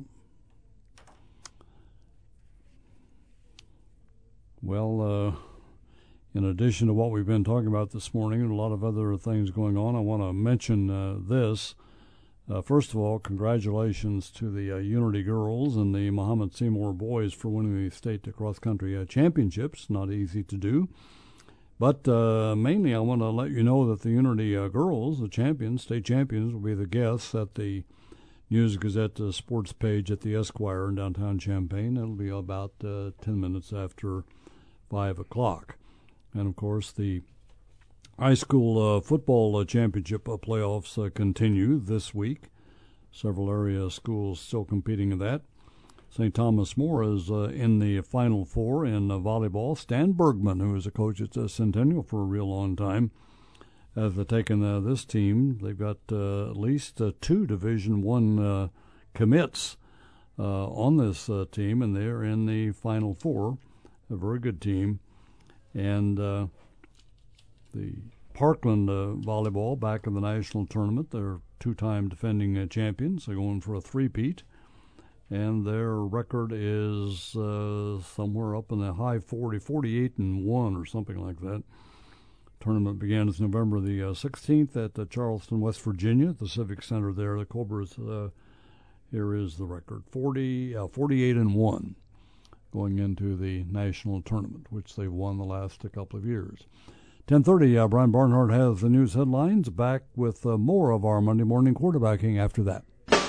[SPEAKER 2] Well, in addition to what we've been talking about this morning and a lot of other things going on, I want to mention this. First of all, congratulations to the Unity girls and the Muhammad Seymour boys for winning the state cross-country championships. Not easy to do. But mainly I want to let you know that the Unity girls, the champions, state champions, will be the guests at the News-Gazette sports page at the Esquire in downtown Champaign. It'll be about 10 minutes after 5 o'clock. And, of course, the high school football championship playoffs continue this week. Several area schools still competing in that. St. Thomas More is in the Final Four in volleyball. Stan Bergman, who is a coach at Centennial for a real long time, has taken this team. They've got at least 2 Division I commits on this team, and they're in the Final Four. A very good team. And the Parkland volleyball back in the national tournament. They're 2-time defending champions. They're going for a three-peat. And their record is somewhere up in the high 48-1 or something like that. Tournament began this November the 16th at Charleston, West Virginia, at the Civic Center there. The Cobras, here is the record, 48-1 going into the national tournament, which they've won the last couple of years. 10:30, Brian Barnhart has the news headlines. Back with more of our Monday morning quarterbacking after that.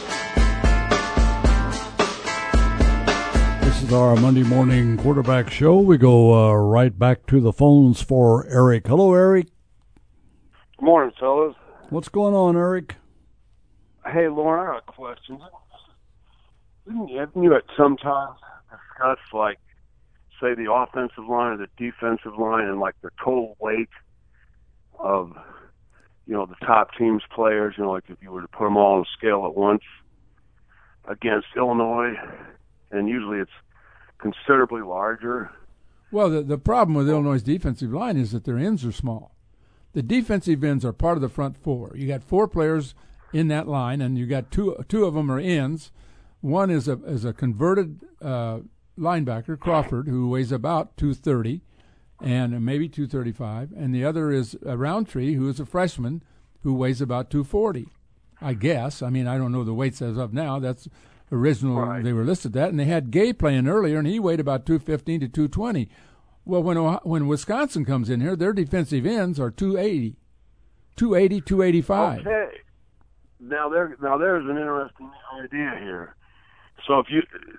[SPEAKER 2] This is our Monday morning quarterback show. We go right back to the phones for Eric. Hello, Eric.
[SPEAKER 12] Good morning, fellas.
[SPEAKER 2] What's going on, Eric?
[SPEAKER 12] Hey, Lauren, I got a question. Haven't you at some times discussed, like, say, the offensive line or the defensive line and, like, the total weight of, the top team's players, like if you were to put them all on a scale at once against Illinois, and usually it's considerably larger?
[SPEAKER 3] Well, the problem with Illinois' defensive line is that their ends are small. The defensive ends are part of the front four. You got 4 players in that line, and you got two of them are ends. One is a converted linebacker, Crawford, who weighs about 230 and maybe 235, and the other is Roundtree, who is a freshman who weighs about 240, I guess. I mean, I don't know the weights as of now. That's original. Right. They were listed that, and they had Gay playing earlier, and he weighed about 215 to 220. Well, when Wisconsin comes in here, their defensive ends are 280, 285.
[SPEAKER 12] Okay. Now there's an interesting idea here. So if you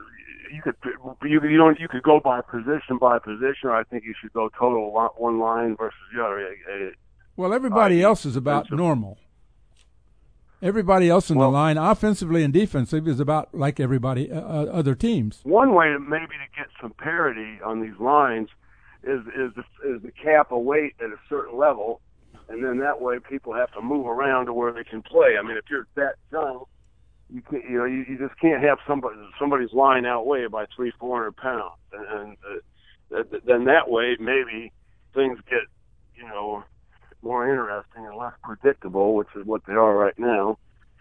[SPEAKER 12] could go by position, or I think you should go total one line versus the other.
[SPEAKER 3] Well, everybody else is about normal. Everybody else in the line, offensively and defensively, is about like everybody other teams.
[SPEAKER 12] One way maybe to get some parity on these lines is the cap a weight at a certain level, and then that way people have to move around to where they can play. I mean, if you're that young, you just can't have somebody's line outweighed by 300-400 pounds, and then that way maybe things get more interesting and less predictable, which is what they are right now.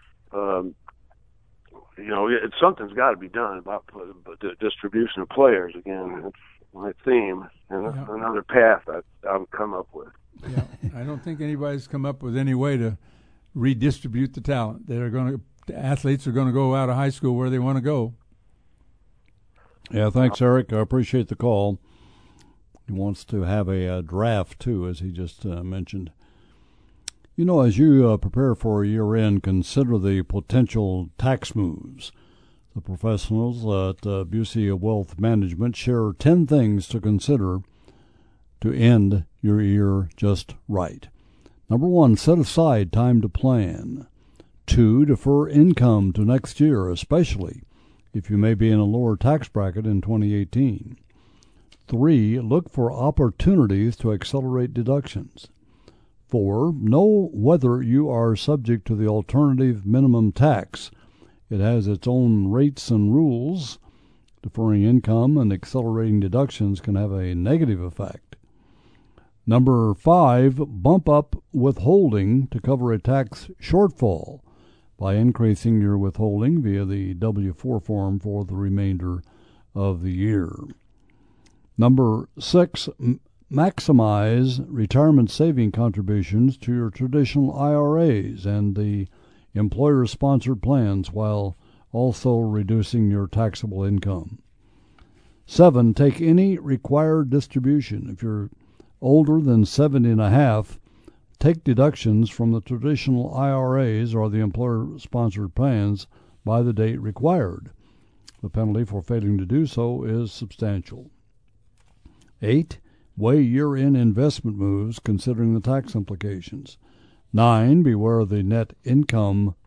[SPEAKER 12] Something's got to be done about the distribution of players again. That's my theme, and that's another path I've come up with.
[SPEAKER 3] Yeah, I don't think anybody's come up with any way to redistribute the talent. The athletes are going to go out of high school where they want to go.
[SPEAKER 2] Yeah, thanks, Eric. I appreciate the call. He wants to have a draft, too, as he just mentioned. As you prepare for year-end, consider the potential tax moves. The professionals at Busey Wealth Management share 10 things to consider to end your year just right. Number 1, set aside time to plan. 2, defer income to next year, especially if you may be in a lower tax bracket in 2018. 3, look for opportunities to accelerate deductions. 4, know whether you are subject to the alternative minimum tax. It has its own rates and rules. Deferring income and accelerating deductions can have a negative effect. Number 5, bump up withholding to cover a tax shortfall by increasing your withholding via the W-4 form for the remainder of the year. Number 6, maximize retirement saving contributions to your traditional IRAs and the employer-sponsored plans while also reducing your taxable income. 7, take any required distribution. If you're older than 70 and a half take deductions from the traditional IRAs or the employer-sponsored plans by the date required. The penalty for failing to do so is substantial. 8. Weigh year-end investment moves considering the tax implications. 9. Beware of the net investment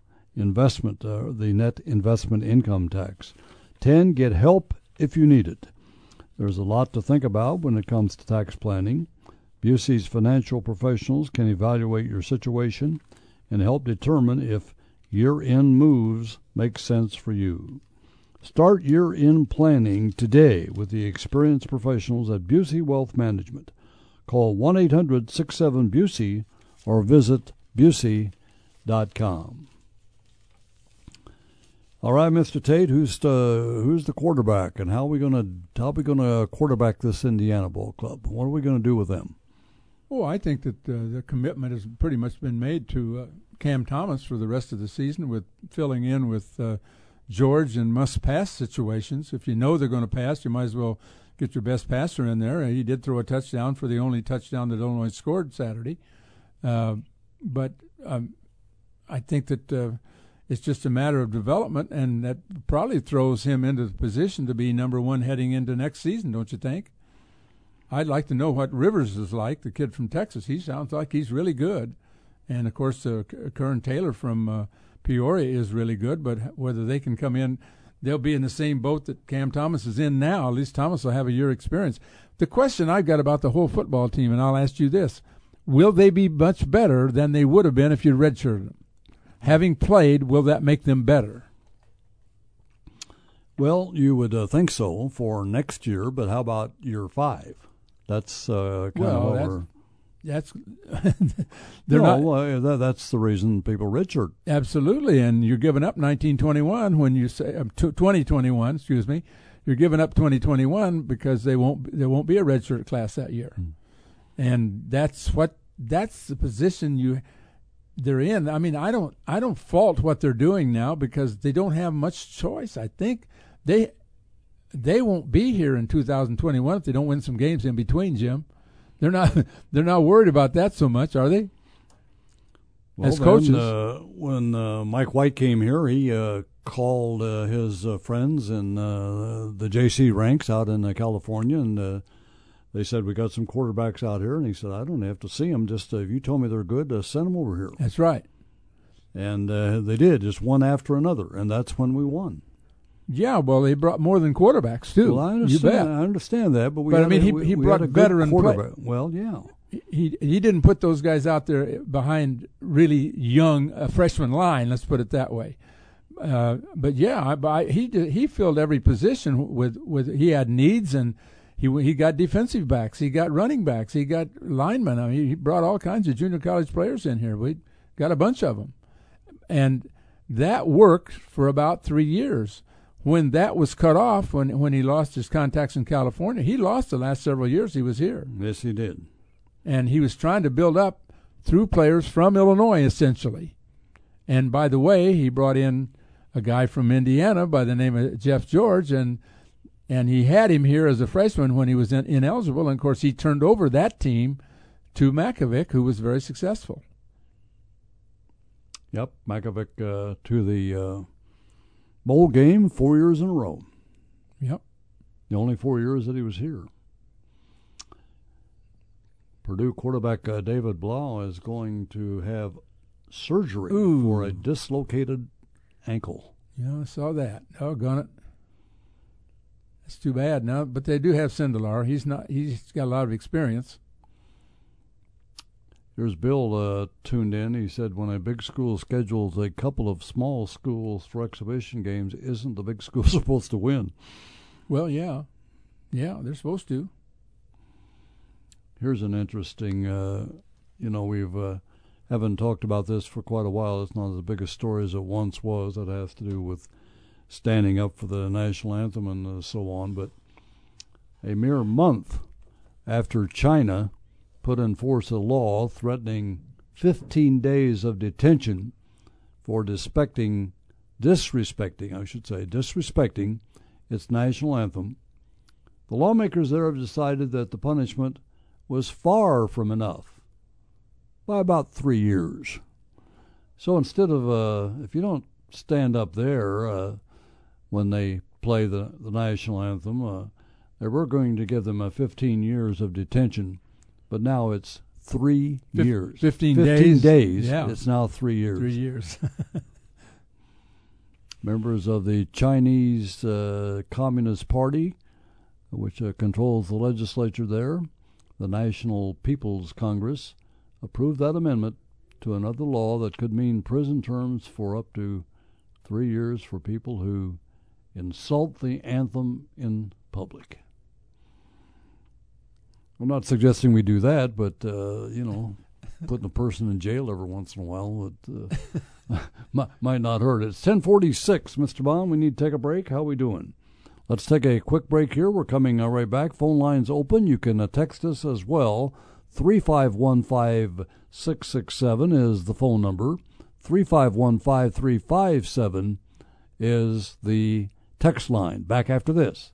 [SPEAKER 2] income tax. 10. Get help if you need it. There's a lot to think about when it comes to tax planning. Busey's financial professionals can evaluate your situation and help determine if year-end moves make sense for you. Start year-end planning today with the experienced professionals at Busey Wealth Management. Call 1-800-67-BUSEY or visit Busey.com. All right, Mr. Tate, who's the quarterback, and how are we gonna quarterback this Indiana ball club? What are we gonna do with them?
[SPEAKER 3] Oh, I think that the commitment has pretty much been made to Cam Thomas for the rest of the season, with filling in with George in must-pass situations. If you know they're going to pass, you might as well get your best passer in there. He did throw a touchdown for the only touchdown that Illinois scored Saturday. But I think that it's just a matter of development, and that probably throws him into the position to be number one heading into next season, don't you think? I'd like to know what Rivers is like, the kid from Texas. He sounds like he's really good. And, of course, Curran Taylor from Peoria is really good, but whether they can come in, they'll be in the same boat that Cam Thomas is in now. At least Thomas will have a year experience. The question I've got about the whole football team, and I'll ask you this, will they be much better than they would have been if you redshirted them? Having played, will that make them better?
[SPEAKER 2] Well, you would think so for next year, but how about year 5? That's kind of over.
[SPEAKER 3] That's
[SPEAKER 2] that's the reason people redshirt.
[SPEAKER 3] Absolutely, and you're giving up 1921 when you say 2021. Excuse me, you're giving up 2021 because there won't be a redshirt class that year, and that's the position they're in. I mean, I don't fault what they're doing now because they don't have much choice. I think they won't be here in 2021 if they don't win some games in between, Jim. They're not worried about that so much, are they?
[SPEAKER 2] Well,
[SPEAKER 3] as coaches,
[SPEAKER 2] when Mike White came here, he called his friends in the JC ranks out in California, and they said, we got some quarterbacks out here, and he said, I don't have to see them. Just if you told me they're good, send them over here.
[SPEAKER 3] That's right.
[SPEAKER 2] And they did, just one after another, and that's when we won.
[SPEAKER 3] Yeah, well, they brought more than quarterbacks too.
[SPEAKER 2] Well, I understand that, but
[SPEAKER 3] he brought veteran
[SPEAKER 2] quarterback. Well, yeah,
[SPEAKER 3] he didn't put those guys out there behind really young freshman line. Let's put it that way. But yeah, he filled every position with he had needs, and he got defensive backs, he got running backs, he got linemen. I mean, he brought all kinds of junior college players in here. We got a bunch of them, and that worked for about 3 years. When that was cut off, when he lost his contacts in California, he lost the last several years he was here.
[SPEAKER 2] Yes, he did.
[SPEAKER 3] And he was trying to build up through players from Illinois, essentially. And by the way, he brought in a guy from Indiana by the name of Jeff George, and he had him here as a freshman when he was ineligible. And, of course, he turned over that team to Makovic, who was very successful.
[SPEAKER 2] Yep, Makovic to the bowl game 4 years in a row.
[SPEAKER 3] Yep.
[SPEAKER 2] The only 4 years that he was here. Purdue quarterback David Blau is going to have surgery for a dislocated ankle.
[SPEAKER 3] Yeah, I saw that. Doggone it. That's too bad now, but they do have Sindelar. He's got a lot of experience.
[SPEAKER 2] Here's Bill tuned in. He said, when a big school schedules a couple of small schools for exhibition games, isn't the big school supposed to win?
[SPEAKER 3] Well, yeah. Yeah, they're supposed to.
[SPEAKER 2] Here's an interesting, we've haven't talked about this for quite a while. It's not as big a story as it once was. That has to do with standing up for the national anthem and so on. But a mere month after China put in force a law threatening 15 days of detention for disrespecting its national anthem, the lawmakers there have decided that the punishment was far from enough by about 3 years. So instead of, if you don't stand up there when they play the national anthem, they were going to give them 15 years of detention, but now it's 3 years.
[SPEAKER 3] 15
[SPEAKER 2] days.
[SPEAKER 3] Yeah.
[SPEAKER 2] It's now 3 years.
[SPEAKER 3] 3 years.
[SPEAKER 2] Members of the Chinese Communist Party, which controls the legislature there, the National People's Congress, approved that amendment to another law that could mean prison terms for up to 3 years for people who insult the anthem in public. I'm not suggesting we do that, but, putting a person in jail every once in a while might not hurt. It's 10:46, Mr. Bond. We need to take a break. How are we doing? Let's take a quick break here. We're coming right back. Phone lines open. You can text us as well. 3515667 is the phone number. 3515357 is the text line. Back after this.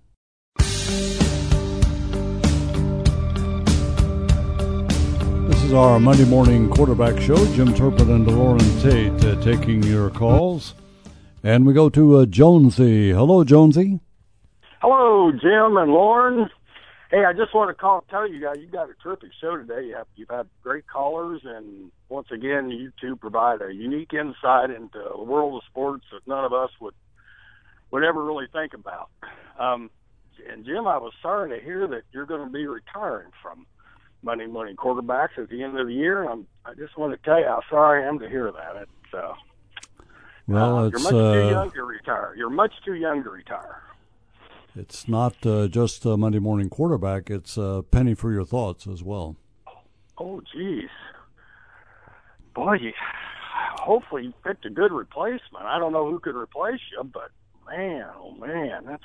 [SPEAKER 2] This is our Monday morning quarterback show. Jim Turpin and Lauren Tate taking your calls. And we go to Jonesy. Hello, Jonesy.
[SPEAKER 13] Hello, Jim and Lauren. Hey, I just want to call and tell you guys, you got a terrific show today. You've had great callers, and once again, you two provide a unique insight into the world of sports that none of us would ever really think about. And Jim, I was sorry to hear that you're going to be retiring from Monday morning quarterbacks at the end of the year. I just want to tell you how sorry I am to hear that. It's you're much too young to retire. You're much too young to retire.
[SPEAKER 2] It's not just Monday morning quarterback. It's Penny for Your Thoughts as well.
[SPEAKER 13] Oh, geez. Boy, hopefully you picked a good replacement. I don't know who could replace you, but man, oh man, that's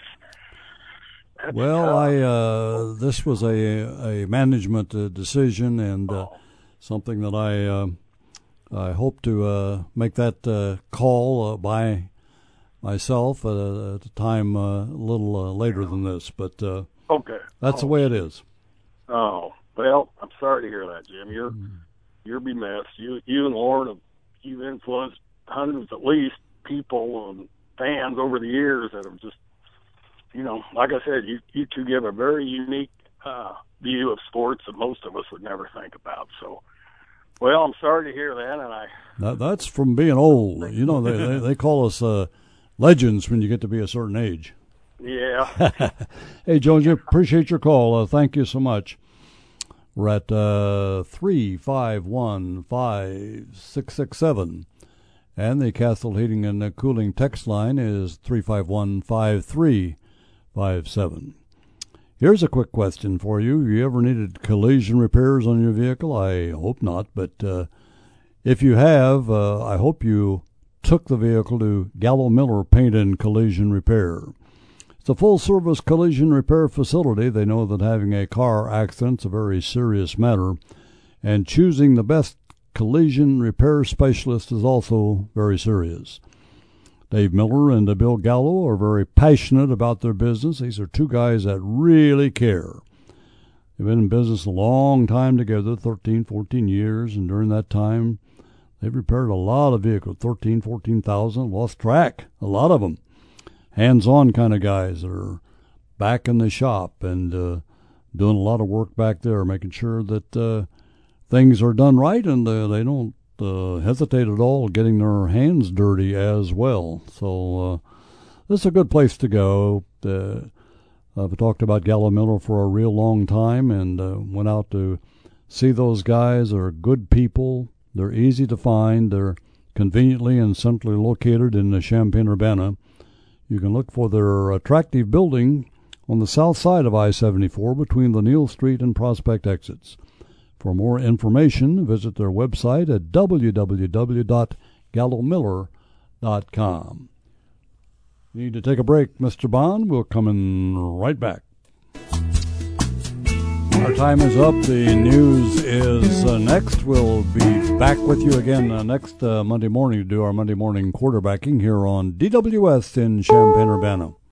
[SPEAKER 2] well, this was a management decision, and something that I hope to make that call by myself at a time a little later than this. But
[SPEAKER 13] okay,
[SPEAKER 2] that's the way it is.
[SPEAKER 13] Oh well, I'm sorry to hear that, Jim. You'll be missed. You and Lauren, you've influenced hundreds, at least, people and fans over the years that have just. Like I said, you two give a very unique view of sports that most of us would never think about. So, well, I'm sorry to hear that, and
[SPEAKER 2] that's from being old. They call us legends when you get to be a certain age.
[SPEAKER 13] Yeah.
[SPEAKER 2] Hey, Jones, appreciate your call. Thank you so much. We're at 3515667. And the Castle Heating and Cooling text line is 3515357. Here's a quick question for you. You ever needed collision repairs on your vehicle? I hope not, but if you have, I hope you took the vehicle to Gallo Miller Paint and Collision Repair. It's a full-service collision repair facility. They know that having a car accident is a very serious matter, and choosing the best collision repair specialist is also very serious. Dave Miller and Bill Gallo are very passionate about their business. These are two guys that really care. They've been in business a long time together, 13, 14 years, and during that time, they've repaired a lot of vehicles, 13, 14,000, lost track, a lot of them. Hands-on kind of guys that are back in the shop and doing a lot of work back there, making sure that things are done right, and they don't hesitate at all getting their hands dirty as well. So this is a good place to go. I've talked about Gallo Miller for a real long time, and went out to see those guys. They're good people. They're easy to find. They're conveniently and centrally located in Champaign-Urbana. You can look for their attractive building on the south side of I-74 between the Neal Street and Prospect exits. For more information, visit their website at www.gallomiller.com. Need to take a break, Mr. Bond. We'll come in right back. Our time is up. The news is next. We'll be back with you again next Monday morning to do our Monday morning quarterbacking here on DWS in Champaign-Urbana.